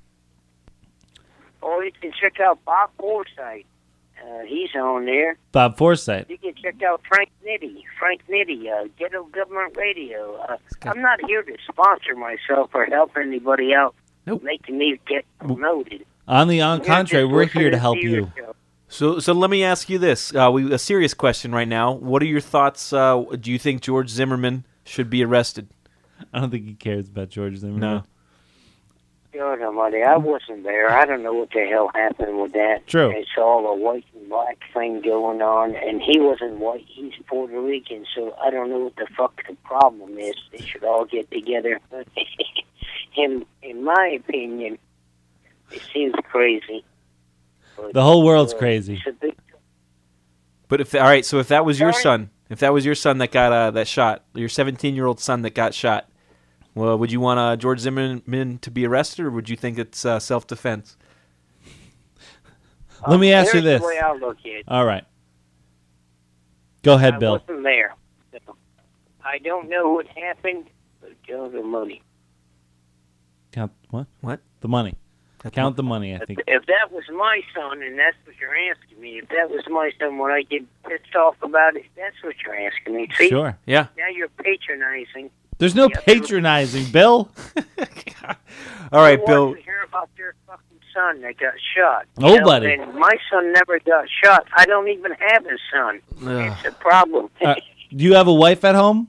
Or you can check out Bob Forsythe. Uh, he's on there. Bob Forsythe. You can check out Frank Nitty. Frank Nitty, uh, Ghetto Government Radio. Uh, I'm not here to sponsor myself or help anybody out, Nope. making me get promoted. On the on We're contrary, just we're listening here to help your you. show. So so let me ask you this: uh, we, a serious question right now. What are your thoughts? Uh, do you think George Zimmerman should be arrested? I don't think he cares about George Zimmerman. No. God almighty, I wasn't there. I don't know what the hell happened with that. True. It's all a white and black thing going on, and he wasn't white. He's Puerto Rican, so I don't know what the fuck the problem is. They should all get together. in, in my opinion, it seems crazy. But, The whole world's uh, crazy. It's a big But if all right, so if that was your Sorry? son, if that was your son that got uh, that shot, your seventeen-year-old son that got shot, well, would you want uh, George Zimmerman to be arrested, or would you think it's uh, self-defense? Let me ask you Here's this. the way I look at it. All right. Go ahead, I Bill. wasn't there. So I don't know what happened, but go the money. Count what? What? The money. That's Count the money, I think. If that was my son, and that's what you're asking me, if that was my son, would I get pissed off about it? That's what you're asking me. See? Sure. Yeah. Now you're patronizing. There's no Yeah, patronizing, Bill. All right, Who Bill. wants to hear about their fucking son that got shot? Nobody. You know, and my son never got shot. I don't even have a son. Ugh. It's a problem. Uh, do you have a wife at home?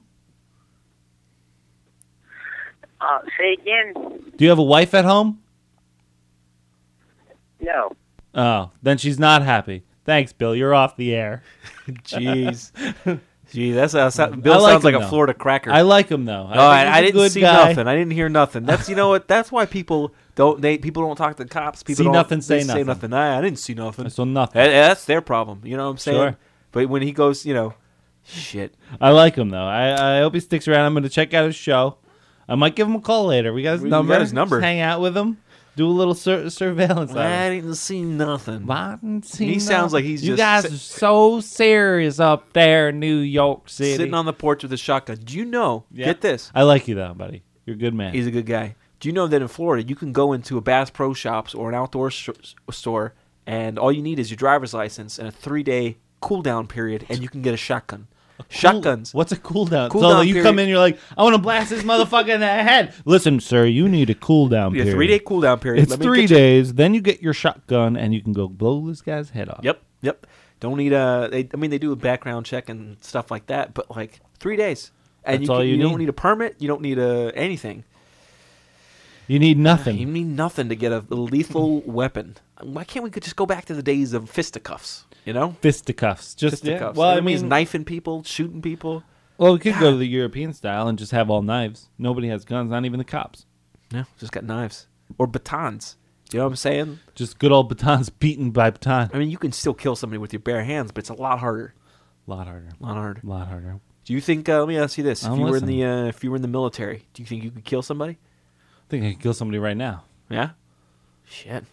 uh, say again? Do you have a wife at home? No. Oh, then she's not happy. Thanks, Bill. You're off the air. Jeez. Gee, that's uh, so, Bill I like sounds like him, a though. Florida cracker. I like him though. No, I, think he's I a didn't good see guy. nothing. I didn't hear nothing. That's you know what? That's why people don't. They people don't talk to the cops. People See don't nothing, they say say nothing. nothing. I, I didn't see nothing. I saw nothing. That- that's their problem. You know what I'm saying? Sure. But when he goes, you know, shit. I like him though. I, I hope he sticks around. I'm going to check out his show. I might give him a call later. We got his We- we number. got his number. Just hang out with him. Do a little sur- surveillance. on him. I didn't see nothing. I didn't see He sounds like he's you just guys sit- are so serious up there in New York City. sitting on the porch with a shotgun. Do you know? Yeah. Get this. I like you though, buddy. You're a good man. He's a good guy. Do you know that in Florida you can go into a Bass Pro Shops or an outdoor sh- store and all you need is your driver's license and a three day cool down period and you can get a shotgun. Shotguns. What's a cooldown? Cool so down you period. come in, you're like, I want to blast this motherfucker in the head. Listen, sir, you need a cooldown Yeah, period. three day cool down period. It's Let me three get you- days. Then you get your shotgun and you can go blow this guy's head off. Yep, yep. Don't need a. They, I mean, they do a background check and stuff like that, but like three days, and That's you, all can- you you don't need. need a permit. You don't need a anything. You need nothing. You need nothing to get a lethal weapon. Why can't we just go back to the days of fisticuffs? You know, Fisticuffs. Just yeah. fisticuffs. Well, I Everybody's mean, knifing people, shooting people. well, we could go to the European style and just have all knives. Nobody has guns, not even the cops. No, just got knives or batons. You know what I'm saying? Just good old batons beaten by baton. I mean, you can still kill somebody with your bare hands, but it's a lot harder. A lot harder. A lot harder. A lot harder. Do you think? Uh, let me ask you this: I'm If you were in listening. the uh, if you were in the military, do you think you could kill somebody? I think I could kill somebody right now. Yeah. Shit.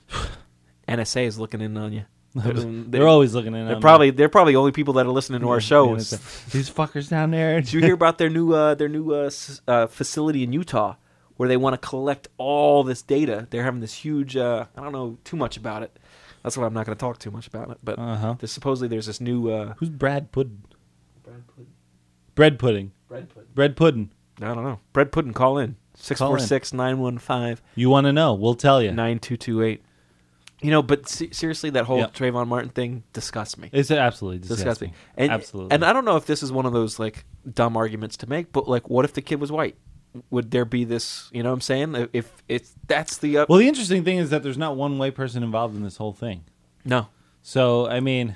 N S A is looking in on you. They're always looking in They're on me. probably they're probably the only people that are listening to our show. These fuckers down there. Did you hear about their new uh, their new uh, s- uh, facility in Utah where they want to collect all this data? They're having this huge. Uh, I don't know too much about it. That's why I'm not going to talk too much about it. But Uh-huh. there's, supposedly there's this new. Uh, Who's Brad Puddin? Brad Puddin. Bread pudding. Bread pudding. Bread pudding. I don't know. Bread Puddin. Call in six four six nine one five. You want to know? We'll tell you. Nine two two eight. You know, but se- seriously, that whole Yep. Trayvon Martin thing disgusts me. It's absolutely disgusts disgusting. me. And, Absolutely. And I don't know if this is one of those like dumb arguments to make, but like, what if the kid was white? Would there be this? You know what I'm saying? If it's that's the uh, Well, the interesting thing is that there's not one white person involved in this whole thing. no. So, I mean,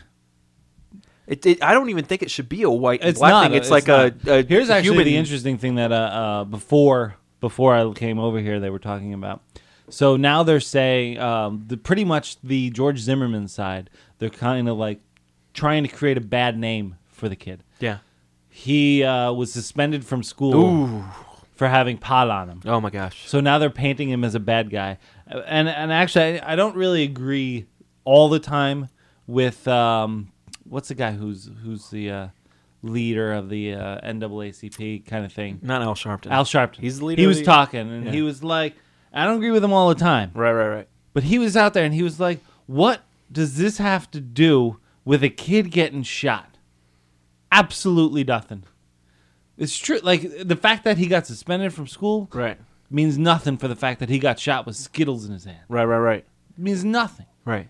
It, it, I don't even think it should be a white and it's black not. thing. It's, it's like not. a, a Here's actually human. the interesting thing that uh, uh, before before I came over here, they were talking about. So now they're saying um, the pretty much the George Zimmerman side. They're kind of like trying to create a bad name for the kid. Yeah. He uh, was suspended from school Ooh. for having pot on him. Oh my gosh. So now they're painting him as a bad guy, and and actually I, I don't really agree all the time with um, what's the guy who's who's the uh, leader of the uh, N double A C P kind of thing. Not Al Sharpton. Al Sharpton. He's the leader. He of was the- talking, and Yeah. he was like, I don't agree with him all the time, Right, right, right. but he was out there, and he was like, what does this have to do with a kid getting shot? Absolutely nothing. It's true. Like the fact that he got suspended from school, Right. means nothing for the fact that he got shot with Skittles in his hand. Right, right, right. It means nothing. Right.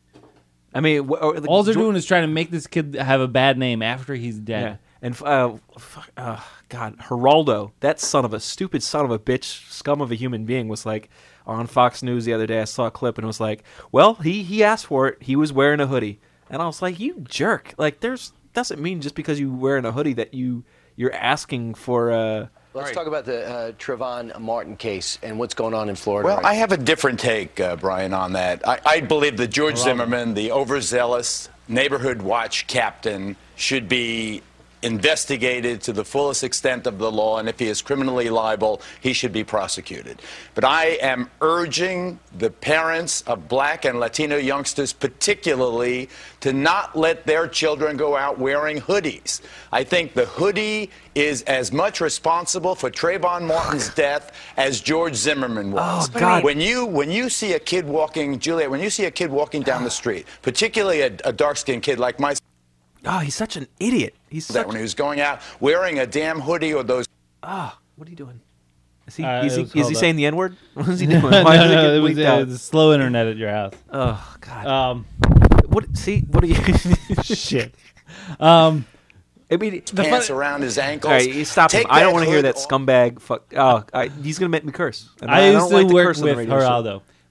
I mean, wh- or, like, All they're Geor- doing is trying to make this kid have a bad name after he's dead. Yeah. And uh, fuck, uh, God, Geraldo, that son of a stupid son of a bitch, scum of a human being, was like on Fox News the other day. I saw a clip and it was like, well, he he asked for it. He was wearing a hoodie, and I was like, you jerk! Like, there's doesn't mean just because you wearing a hoodie that you you're asking for. Uh, Let's talk about the uh, Trayvon Martin case and what's going on in Florida. Well, right I have a different take, uh, Brian, on that. I, I believe that George Zimmerman, the overzealous neighborhood watch captain, should be investigated to the fullest extent of the law, and if he is criminally liable, he should be prosecuted. But I am urging the parents of black and Latino youngsters particularly to not let their children go out wearing hoodies. I think the hoodie is as much responsible for Trayvon Martin's death as George Zimmerman was. Oh, God. When you when you see a kid walking, Juliet, when you see a kid walking down the street, particularly a, a dark-skinned kid like my oh, he's such an idiot. He's that such. when he was going out wearing a damn hoodie or those. Ah, what are you doing? Is he Uh, is it he, was is he called saying up. the N word? What is he no, doing? no, Why is he no, getting it was, bleeped uh, out? it was slow internet at your house. Oh God. Um, what? See, what are you? shit. Um, I mean, pants around his ankles. All right, you stop him. Take I don't that want to hear hood that off. scumbag. Fuck. Oh, I, he's gonna make me curse. And I used don't to like work curse on the with radio show. Geraldo.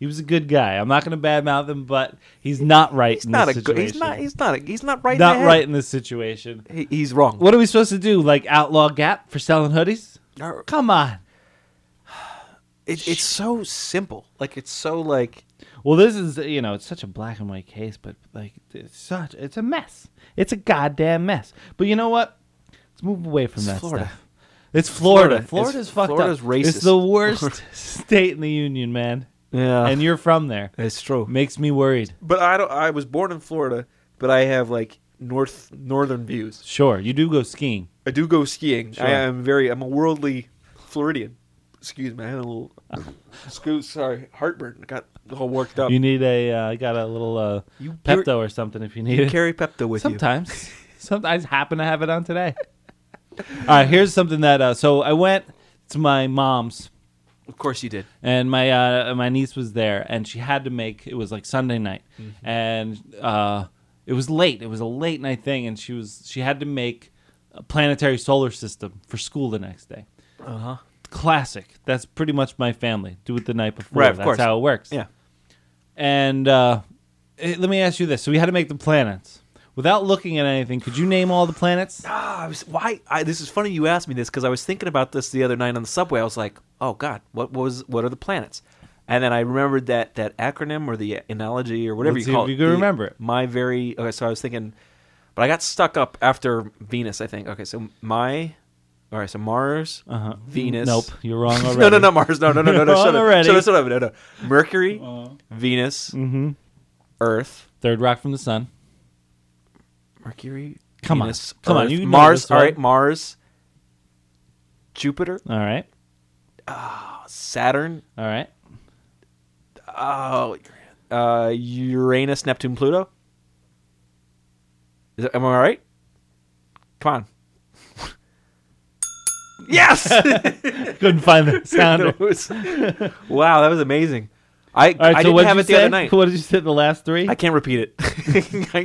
He was a good guy. I'm not going to badmouth him, but he's not right He's in not this a good. situation. He's not. He's not. A, he's not right. Not in the right head. in this situation. He, he's wrong. What are we supposed to do? Like outlaw Gap for selling hoodies? Come on. It, it's so simple. Like it's so like. Well, this is you know it's such a black and white case, but like it's such it's a mess. It's a goddamn mess. But you know what? Let's move away from It's that Florida. stuff. It's Florida. Florida. Florida's It's- fucked Florida's up. racist. It's the worst state in the union, man. Yeah. And you're from there. It's true. Makes me worried. But I don't. I was born in Florida, but I have like north northern views. Sure, you do go skiing. I do go skiing. Sure. I am very. I'm a worldly Floridian. Excuse me. I had a little. excuse. Sorry, heartburn. I got all worked up. You need a uh, got a little uh, You Pepto carry- or something if you need you it. carry Pepto with you. Sometimes. Sometimes I happen to have it on today. All right, here's something that. Uh, so I went to my mom's. Of course you did. And my uh, my niece was there, and she had to make. It was like Sunday night, Mm-hmm. and uh, it was late. It was a late night thing, and she was she had to make a planetary solar system for school the next day. Uh huh. Classic. That's pretty much my family. Do it the night before. Right, of That's course. how it works. Yeah. And uh, eh, let me ask you this: so we had to make the planets. Without looking at anything, could you name all the planets? Ah, I was, why? I, this is funny you asked me this because I was thinking about this the other night on the subway. I was like, "Oh God, what was? What are the planets?" And then I remembered that that acronym or the analogy or whatever Let's you see call if it. you can the- remember it. My very. Okay, so I was thinking, but I got stuck up after Venus. I think. Okay, so my. All right, so Mars, Uh-huh. Venus. Nope, you're wrong already. no, no, no, Mars. No, no, no, no, You're no. wrong Shut up. already. Shut up. Shut up. No, no. Mercury, Venus, Mm-hmm. Earth. Third rock from the sun. Mercury, Come on. Venus, Come on, Earth, you know Mars. this All one. right, Mars, Jupiter, All right. Saturn. All right. Oh, uh, Uranus, Neptune, Pluto. Is that, am I right? Come on. Yes. Couldn't find the sounder. It was- wow, that was amazing. I All right, I so didn't what did have you it the say? other night. What did you say? The last three? I can't repeat it. I-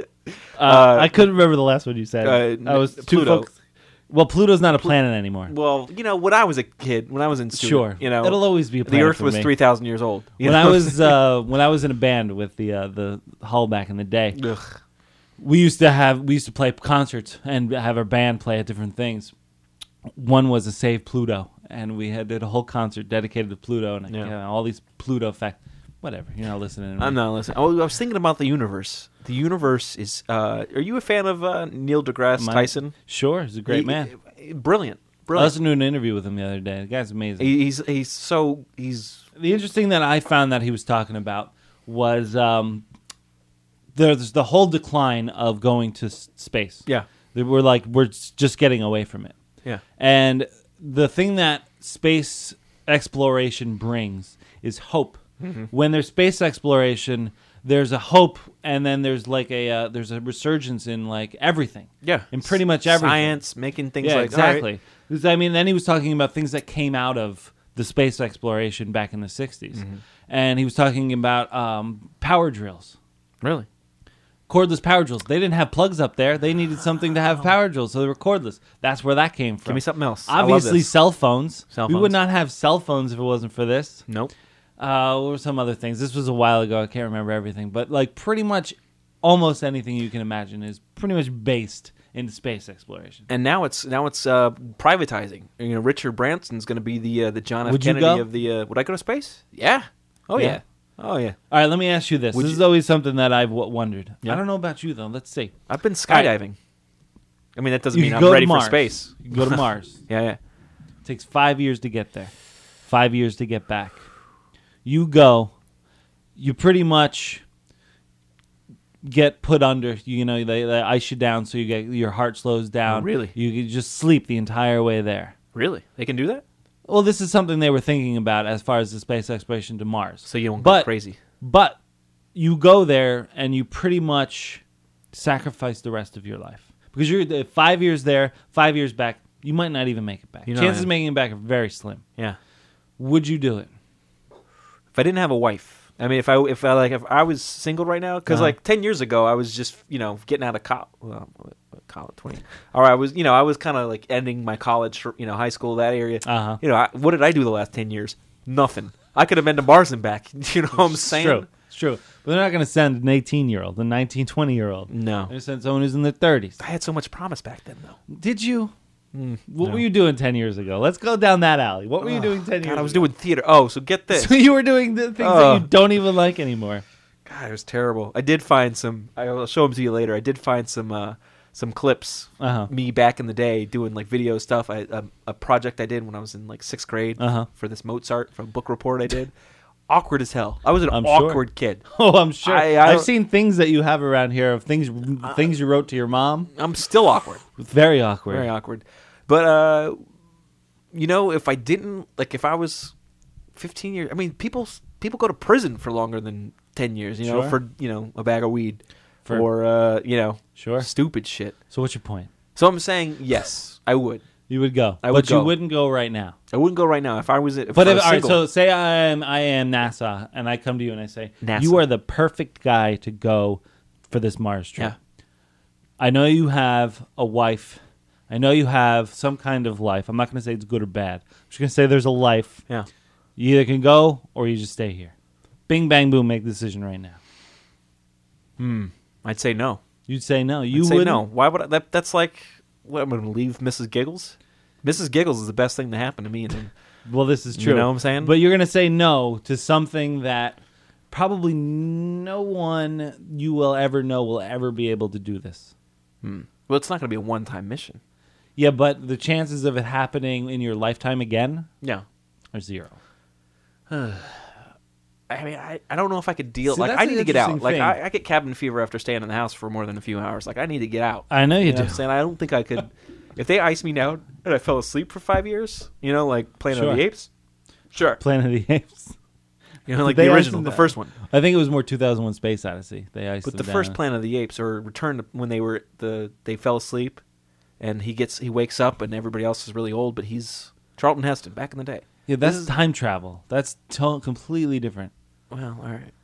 Uh, Uh, I couldn't remember the last one you said. uh, I was too Pluto. focused. Well, Pluto's not a planet anymore. well, you know, when I was a kid, when I was in student, Sure. you know, It'll always be a the planet Earth for was me. three thousand years old. you When know? I was uh, when I was in a band with the uh, the Hull back in the day, Ugh. we used to have we used to play concerts and have our band play at different things. One was a Save Pluto, and we had did a whole concert dedicated to Pluto, and Yeah. you know, all these Pluto facts. Whatever, you're not listening. To me. I'm not listening. Oh, I was thinking about the universe. The universe is. Uh, are you a fan of uh, Neil deGrasse Am I- Tyson? Sure, he's a great He- man. Brilliant, I brilliant. listened to an interview with him the other day. The guy's amazing. He- he's he's so he's The interesting that I found that he was talking about was um, there's the whole decline of going to s- space. Yeah. That we're like we're s- just getting away from it. Yeah. And the thing that space exploration brings is hope. Mhm. When there's space exploration, there's a hope, and then there's like a uh, there's a resurgence in like everything. Yeah. in pretty much everything. Science, making things yeah, like- exactly. 'Cause, I mean, then he was talking about things that came out of the space exploration back in the sixties, Mhm. and he was talking about um, power drills. Really? Cordless power drills. They didn't have plugs up there. They needed something to have power drills, so they were cordless. That's where that came from. Give me something else. I love Obviously, this. cell phones. Cell We would phones. not have cell phones if it wasn't for this. Nope. Uh, what were some other things? This was a while ago. I can't remember everything, but like pretty much almost anything you can imagine is pretty much based in space exploration. And now it's now it's uh, privatizing. You know, Richard Branson's going to be the uh, the John F. Would you Kennedy go? of the. Uh, would I go to space? Yeah. Oh yeah. Yeah. Oh yeah. All right, let me ask you this. Would this you- is always something that I've w- wondered. Yeah. I don't know about you though. Let's see. I've been All right. skydiving. I mean, that doesn't You mean can I'm go to ready for Mars. space. You can go to Mars. Yeah, yeah. It takes five years to get there, five years to get back. You go, you pretty much get put under. You know, they, they ice you down so you get your heart slows down. Oh, really? You, you just sleep the entire way there. Really? They can do that? Well, this is something they were thinking about as far as the space exploration to Mars. So you don't but, go crazy. But you go there and you pretty much sacrifice the rest of your life because you're uh, five years there, five years back. You might not even make it back. You know, Chances yeah. of making it back are very slim. Yeah. Would you do it? If I didn't have a wife, I mean, if I if I like if I was single right now, because Uh-huh. like ten years ago, I was just you know getting out of college. Well, college twenty. Or I was you know I was kind of like ending my college, you know, high school that area. Uh-huh. You know, I, what did I do the last ten years? Nothing. I could have been to Mars and back. You know what I'm It's saying? true. It's true. But they're not going to send an eighteen-year-old, a nineteen, twenty-year-old. No. They're going to send someone who's in their thirties. I had so much promise back then, though. Did you? Mm, what no. were you doing ten years ago? Let's go down that alley. What were you Oh, doing ten God, years I was ago? doing theater. Oh, so get this. So you were doing the things Oh. that you don't even like anymore. God, it was terrible. I did find some. I'll show them to you later. I did find some uh, some clips. Uh-huh. Me back in the day doing like video stuff. I a, a project I did when I was in like sixth grade Uh-huh. for this Mozart from book report I did. Awkward as hell. I was an I'm sure. awkward kid. Oh, I'm sure. I, I, I've seen things that you have around here of things things you wrote to your mom. I'm still awkward. Very awkward. Very awkward. But uh, you know, if I didn't like, if I was fifteen years, I mean, people people go to prison for longer than ten years. You know, Sure. for you know a bag of weed For- or uh, you know, Sure. stupid shit. So what's your point? So I'm saying yes, I would. You would go, I would but you go. wouldn't go right now. I wouldn't go right now if I was. If But I if, was all right, single. so say I am I am NASA, and I come to you and I say NASA. you are the perfect guy to go for this Mars trip. Yeah. I know you have a wife. I know you have some kind of life. I'm not going to say it's good or bad. I'm just going to say there's a life. Yeah. You either can go or you just stay here. Bing, bang, boom. Make the decision right now. Hmm. I'd say no. You'd say no. You I'd say would no. Why would I? That, that's like what I'm going to leave Missus Giggles. Missus Giggles is the best thing to happen to me. And Well, this is You true. know what I'm saying? But you're going to say no to something that probably no one you will ever know will ever be able to do this. Hmm. Well, it's not going to be a one-time mission. Yeah, but the chances of it happening in your lifetime again Yeah. are zero. I mean, I, I don't know if I could deal. See, like, that's I an need to get out. interesting Like, thing. I, I get cabin fever after staying in the house for more than a few hours. Like, I need to get out. I know you know do. what I'm saying? I don't think I could. If they iced me down and I fell asleep for five years, you know, like Planet Sure. of the Apes, sure. Planet of the Apes. You know, like They the iced original, them the down. first one. I think it was more two thousand one Space Odyssey. They iced But them the first down. Planet of the Apes, or Return to when they were the they fell asleep, and he gets he wakes up and everybody else is really old, but he's Charlton Heston back in the day. Yeah, that's This is- time travel. That's to- completely different. Well, all right.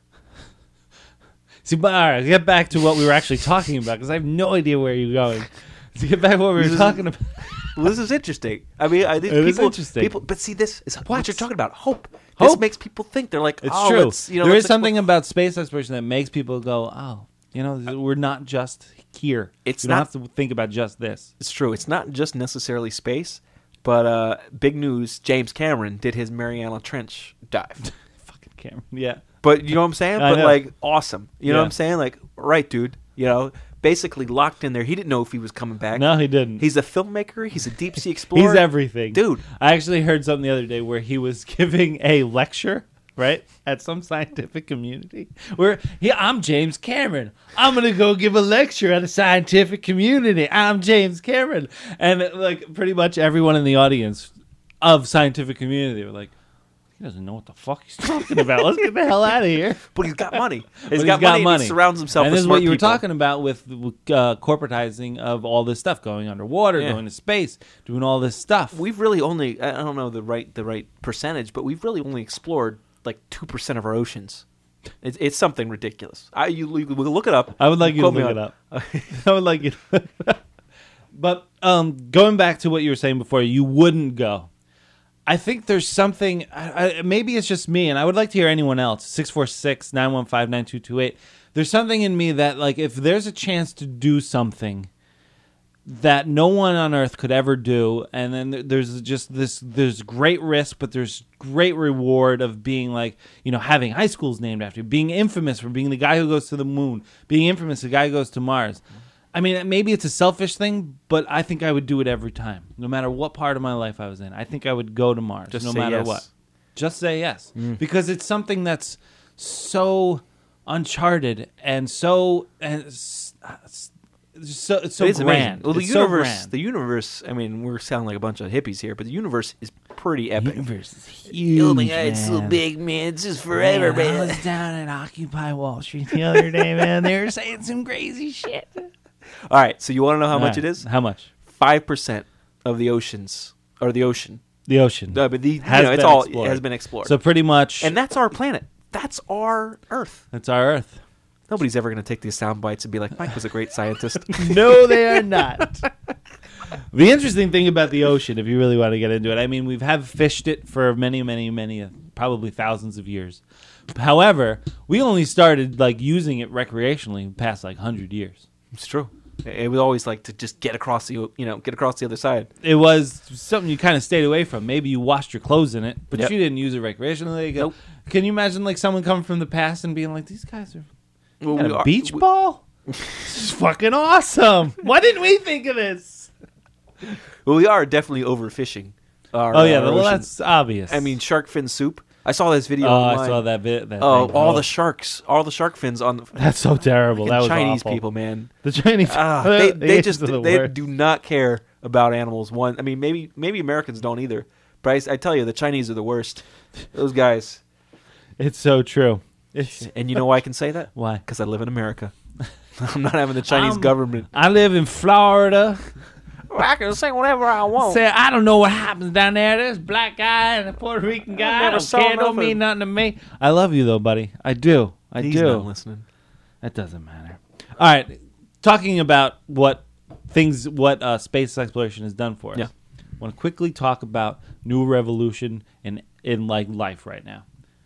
See, but all right, get back to what we were actually talking about because I have no idea where you're going. To get back to what we were This is- talking about. Well, this is interesting. I mean, I think It is people, interesting. people, but see, this is what, What? you're talking about. Hope. Hope. This makes people think. They're like, It's oh, true. let's, you know, there let's is something explore- about space exploration that makes people go, "Oh, you know, we're not just here. It's we don't not- have to think about just this." It's true. It's not just necessarily space, but uh, big news. James Cameron did his Mariana Trench dive. Fucking Cameron, yeah. But you know what I'm saying? I But know. like, awesome. You know Yeah. what I'm saying? Like, right, dude. You know, basically locked in there. He didn't know if he was coming back. No, he didn't. He's a filmmaker. He's a deep sea explorer. He's everything, dude. I actually heard something the other day where he was giving a lecture, right, at some scientific community. Where he, I'm James Cameron. I'm gonna go give a lecture at a scientific community. I'm James Cameron, and like pretty much everyone in the audience of scientific community were like, he doesn't know what the fuck he's talking about. Let's get the hell out of here. But he's got money. But He's got money. And he surrounds himself and with this is smart what you were people. talking about with uh, corporatizing of all this stuff, going underwater, Yeah. going to space, doing all this stuff. We've really only, I don't know the right the right percentage, but we've really only explored like two percent of our oceans. It's, it's something ridiculous. I you, you look it up. I would like you to Quote me look it on- up. I would like you to look it up. But um, going back to what you were saying before, you wouldn't go. I think there's something, I, I, maybe it's just me, and I would like to hear anyone else, six four six, nine one five, nine two two eight. There's something in me that, like, if there's a chance to do something that no one on earth could ever do, and then there- there's just this, there's great risk, but there's great reward of being like, you know, having high schools named after you, being infamous for being the guy who goes to the moon, being infamous, the guy who goes to Mars. I mean, maybe it's a selfish thing, but I think I would do it every time, no matter what part of my life I was in. I think I would go to Mars, Just no say matter yes. what. Just say yes, Mm. because it's something that's so uncharted and so and s- s- so it's so It is amazing. grand. Well, the It's so universe, grand. the universe. I mean, we're sounding like a bunch of hippies here, but the universe is pretty epic. universe is huge. Oh my huge, god, it's so man. big, man. It's just forever, Man, man. I was down at Occupy Wall Street the other day, man. They were saying some crazy shit. All right, so you want to know how All much right, it is? How much? Five percent of the oceans, or the ocean. The ocean. Uh, but the, you Has know, it's been all explored. has been explored. So pretty much, and that's our planet. That's our Earth. That's our Earth. Nobody's ever going to take these sound bites and be like, Mike was a great scientist. No, they are not. The interesting thing about the ocean, if you really want to get into it, I mean, we've have fished it for many, many, many, uh, probably thousands of years. However, we only started like using it recreationally in the past like hundred years. It's true. It was always like to just get across the, you know, get across the other side. It was something you kind of stayed away from. Maybe you washed your clothes in it, but Yep. you didn't use it recreationally. Nope. Can you imagine like someone coming from the past and being like, "These guys are Well, got we a are- beach we- ball? This is fucking awesome! Why didn't we think of this?" Well, we are definitely overfishing. Our, Oh, yeah, our well, ocean. that's obvious. I mean, shark fin soup. I saw this video. Oh, I online. saw that bit- that oh, thing. all Oh. the sharks, all the shark fins on. The, That's so terrible. Fucking That was Chinese awful. people, man. The Chinese- Ah, they, the they Asians just are the they worst. do not care about animals. One, I mean, maybe maybe Americans don't either. But I, I tell you, the Chinese are the worst. Those guys. It's so true. It's And you know why I can say that? Why? Because I live in America. I'm not having the Chinese I'm- government. I live in Florida. I can say whatever I want. Say, I don't know what happens down there. There's a black guy and a Puerto Rican guy. I never don't saw care. Don't nothing. mean nothing to me. I love you, though, buddy. I do. I He's do. not listening. That doesn't matter. All right. Talking about what things, what uh, space exploration has done for us. Yeah. I want to quickly talk about new revolution in, in like life right now.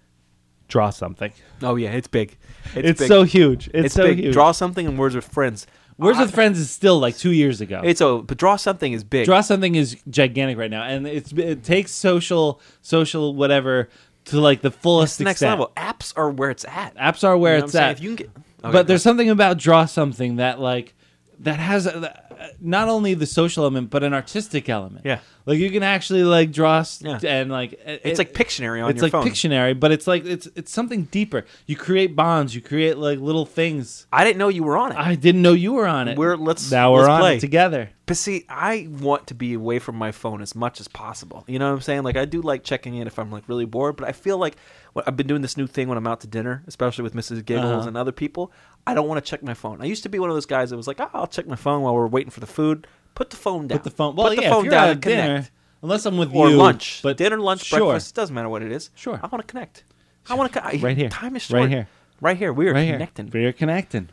Draw something. Oh yeah, it's big. It's, It's big. so huge. It's so big. huge. Draw something and Words with Friends. Words I- with Friends is still like two years ago. It's a but draw something is big. Draw something is gigantic right now, and it's it takes social social whatever to like the fullest It's the next extent. level. Apps are where it's at. Apps are where You know it's what I'm saying? at. If you can get, okay, but there's go something about Draw Something that like that has uh, not only the social element but an artistic element. Yeah. like you can actually like draw s- Yeah. and like it- It's like Pictionary on it's your like phone. Pictionary, but it's like it's it's something deeper. You create bonds. You create like little things. I didn't know you were on it. I didn't know you were on it. We're let's now we're let's on play. it together. But see, I want to be away from my phone as much as possible. You know what I'm saying? Like I do like checking in if I'm like really bored, but I feel like well, I've been doing this new thing when I'm out to dinner, especially with Missus Giggles Uh-huh. and other people. I don't want to check my phone. I used to be one of those guys that was like, oh, I'll check my phone while we're waiting for the food. Put the phone down. Put the phone. Well, Put the yeah, phone if you're down out and at dinner, connect. unless I'm with Or you, lunch, but dinner, lunch, sure. breakfast. It doesn't matter what it is. Sure. I want to connect. I want to. Right here. Time is short. Right here. Right here. We are right connecting. Here. We are connecting.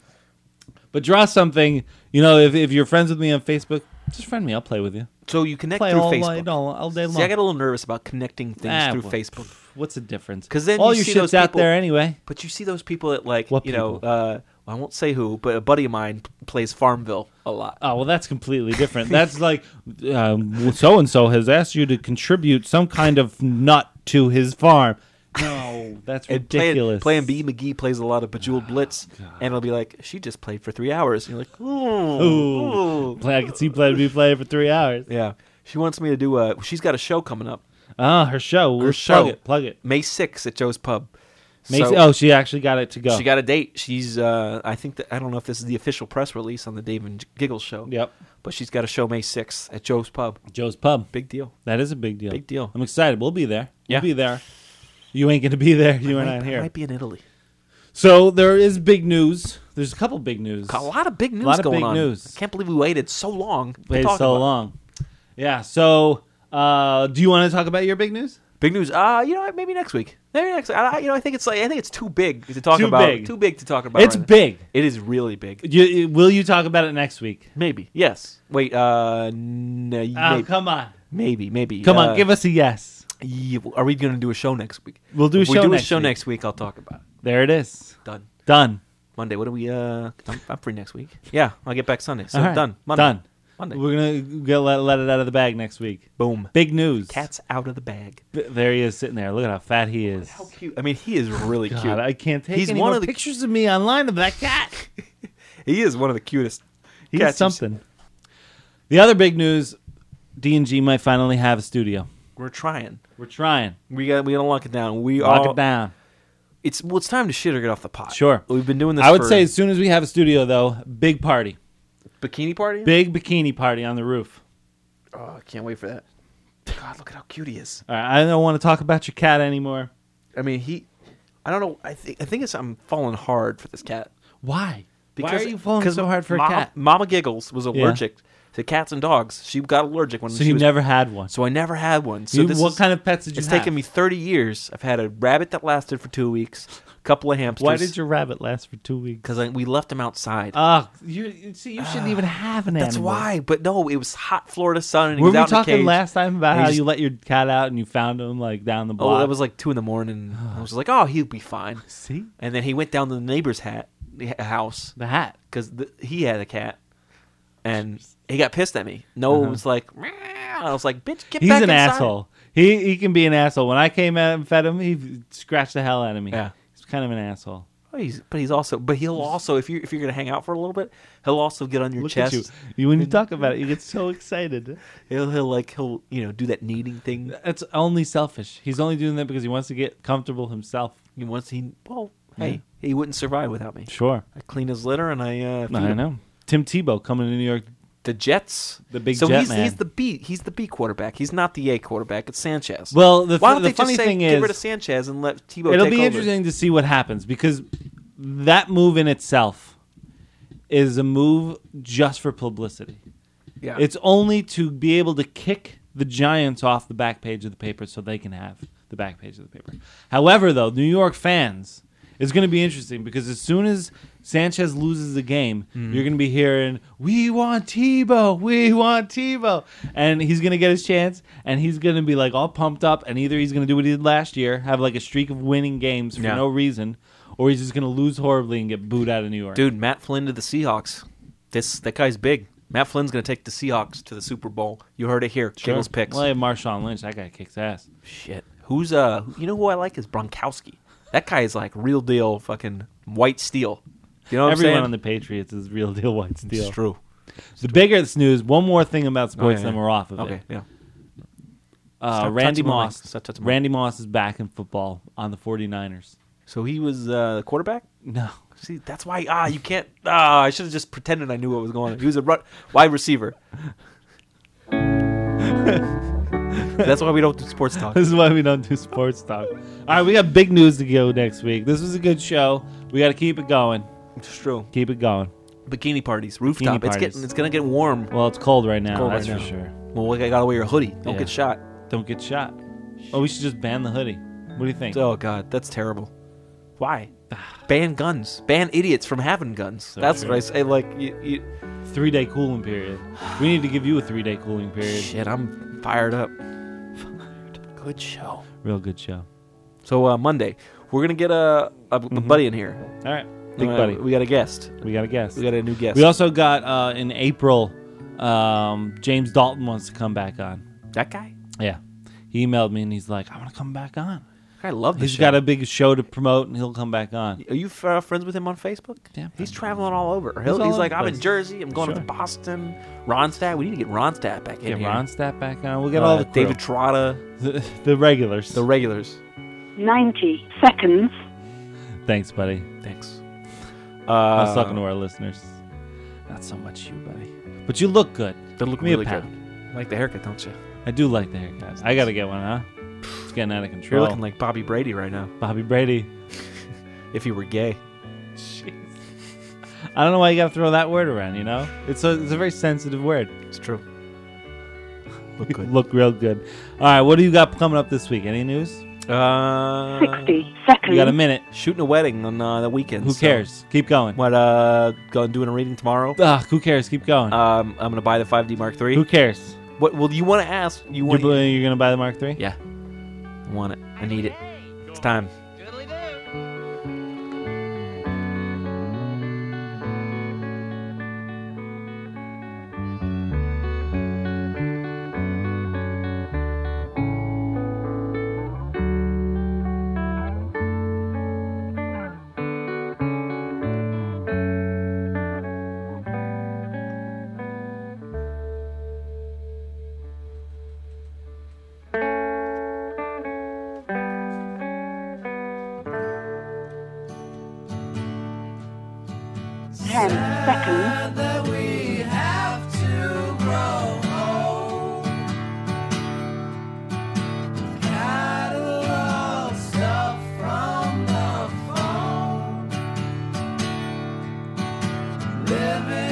But draw something. You know, if if you're friends with me on Facebook, just friend me. I'll play with you. So you connect Play through all Facebook. night, all, all day long. See, I get a little nervous about connecting things Ah, through well, Facebook. What's the difference? Because then all you your see shit's those out people, there anyway. But you see those people that like, What you know, people? uh, I won't say who, but a buddy of mine p- plays Farmville a lot. Oh well, that's completely different. That's like so and so has asked you to contribute some kind of nut to his farm. No, that's And playing, ridiculous. playing B. McGee plays a lot of Bejeweled Blitz, and it'll be like, she just played for three hours. And you're like, ooh, Ooh. ooh. Play, I can see play be playing for three hours. Yeah, she wants me to do a. She's got a show coming up. Ah, her show. Her We'll show. Plug it. Plug it. May sixth at Joe's Pub. Macy, So- oh, she actually got it to go. She got a date. She's, uh, I think that I don't know if this is the official press release on the Dave and Giggles show. Yep. But she's got a show May sixth at Joe's Pub. Joe's Pub. Big deal. That is a big deal. Big deal. I'm excited. We'll be there. We'll Yeah. be there. You ain't going to be there. You I are might, not I here. might be in Italy. So there is big news. There's a couple big news. A lot of big news A lot of going big on. news. I can't believe we waited so long. to Waited talk so about it. long. Yeah. So uh, do you want to talk about your big news? Big news. Uh, you know what? Maybe next week. Maybe next. I, I- you know, I think it's like I think it's too big to talk Too about. big. Too big to talk about. It's right now. big. It is really big. You, will you talk about it next week? Maybe. Yes. Wait. Uh. N- Oh, maybe. come on. Maybe. Maybe. Come uh, on. Give us a yes. Yeah, are we going to do a show next week? We'll do a if show we do next a show week. next week, I'll talk about it. There it is. Done. Done. Monday. What do we? Uh. I'm, I'm free next week. Yeah. I'll get back Sunday. So All right. done. Monday. Done. Monday. We're gonna get let, let it out of the bag next week. Boom. Big news. Cat's out of the bag. B- There he is sitting there. Look at how fat he is. How cute. I mean, he is really God, cute. I can't take He's any one more of the pictures of me online of that cat. He is one of the cutest. He's cats you've something. The other big news: D and G might finally have a studio. We're trying. We're trying. We got. We gotta lock it down. We Lock all, it down. It's well. It's time to shit or get off the pot. Sure. We've been doing this. I would for say as soon as we have a studio, though, big party, bikini party. big bikini party on the roof. Oh, I can't wait for that. God, look at how cute he is. All right, I don't want to talk about your cat anymore. I mean, he. I don't know. I think. I think it's. I'm falling hard for this cat Why? Why are you falling so hard for a Mama, cat? Mama Giggles was Yeah. allergic to cats and dogs. She got allergic when So she you was, never had one. So I never had one. So You- this what is- kind of pets did you It's have? taken me thirty years. I've had a rabbit that lasted for two weeks, a couple of hamsters. Why did your rabbit last for two weeks? Because we left him outside. Oh, you you- see, you shouldn't even have an That's animal. why. But no, it was hot Florida sun. And he Were was we out in a talking cage. last time about And how he you just- let your cat out and you found him like down the block? Oh, that was like two in the morning. I was just like, oh, he'll be fine. See? And then he went down to the neighbor's hat, the h- house. The hat? Because he had a cat. And he got pissed at me. Noah Uh-huh. was like, "Meow." I was like, bitch, get He's back an inside. asshole. He he can be an asshole. When I came out and fed him, he scratched the hell out of me. Yeah. He's kind of an asshole. Oh, he's, but he's also, but he'll also, if you if you're gonna hang out for a little bit, he'll also get on your Look chest. at you. you. When you talk about it, you get so excited. He'll he'll like he'll you know do that kneading thing. It's only selfish. He's only doing that because he wants to get comfortable himself. He wants he well, hey, he wouldn't survive without me. Sure. I clean his litter and I uh, feed I him. know. Tim Tebow coming to New York. The Jets, the big so jet he's, man. he's the B. He's the B quarterback. He's not the A quarterback. It's Sanchez. Well, the, Why don't the they funny just say, thing get is, rid of Sanchez and let Tebow it'll take be over? interesting to see what happens because that move in itself is a move just for publicity. Yeah. It's only to be able to kick the Giants off the back page of the paper so they can have the back page of the paper. However, though, New York fans, it's going to be interesting because as soon as Sanchez loses the game, Mhm. you're going to be hearing, we want Tebow, we want Tebow. And he's going to get his chance, and he's going to be like all pumped up, and either he's going to do what he did last year, have like a streak of winning games for Yeah. no reason, or he's just going to lose horribly and get booed out of New York. Dude, Matt Flynn to the Seahawks. This that guy's big. Matt Flynn's going to take the Seahawks to the Super Bowl. You heard it here. Sure. Giggles picks. Well, I have Marshawn Lynch. That guy kicks ass. Shit. Who's uh? You know who I like is Gronkowski. That guy is like real deal fucking white steel. You know what Everyone I'm saying? on the Patriots is real deal white steel. It's true. The bigger news, one more thing about sports, Oh, yeah, then yeah. we're off of Okay, it. yeah. Uh, Stop Randy touching my mic. Moss. Stop touching my mic. Randy Moss is back in football on the 49ers. So he was uh, the quarterback? No. See, that's why ah you can't ah I should have just pretended I knew what was going on. He was a run, wide receiver. That's why we don't do sports talk. This is why we don't do sports talk. All right, we got big news to go next week. This was a good show. We got to keep it going. It's true. Keep it going. Bikini parties, rooftop. Bikini It's parties. getting it's gonna get warm. Well, it's cold right now. Cold that's right for now. sure. Well, we gotta wear your hoodie. Don't Yeah. get shot. Don't get shot. Oh, we should just ban the hoodie. What do you think? Oh God, that's terrible. Why? Ban guns. Ban idiots from having guns. So that's true. what I say. Like you, you Three day cooling period. We need to give you a three day cooling period. Shit, I'm fired up. Good show. Real good show. So uh, Monday, we're gonna get a, a, a buddy in here. All right, big Uh, buddy. We got a guest. We got a guest. We got a new guest. We also got uh, in April. Um, James Dalton wants to come back on. That guy? Yeah, he emailed me and he's like, "I want to come back on." I love this He's show. got a big show to promote and he'll come back on. Are you f- uh, friends with him on Facebook? Yeah, he's traveling all over. He's He's, all he's over like, the I'm in place. Jersey. I'm going Sure. to Boston. Ronstadt. We need to get Ronstadt back in Get here. Ronstadt back on. We'll get Uh, all the crew. David Trotta. the, the regulars. The regulars. ninety seconds. Thanks, buddy. Thanks. I was Uh, talking to our listeners. Not so much you, buddy. But you look good. They look Give me really a good. pound. Like the haircut, don't you? I do like the haircut. I got to get one, huh? It's getting out of control. You're looking like Bobby Brady right now. Bobby Brady. If he were gay. I don't know why you got to throw that word around, you know? It's a, it's a very sensitive word. It's true. Look good. Look real good. All right, what do you got coming up this week? Any news? Uh, sixty seconds. You got a minute. Shooting a wedding on uh, the weekend. Who so- cares? Keep going. What, uh, going doing a reading tomorrow? Ugh, who cares? Keep going. Um, I'm going to buy the five D Mark three. Who cares? What? Well, you want to ask? You You're, want? bu- you're going to buy the Mark three? Yeah. I want it. I need it. It's time. Ten seconds. seven.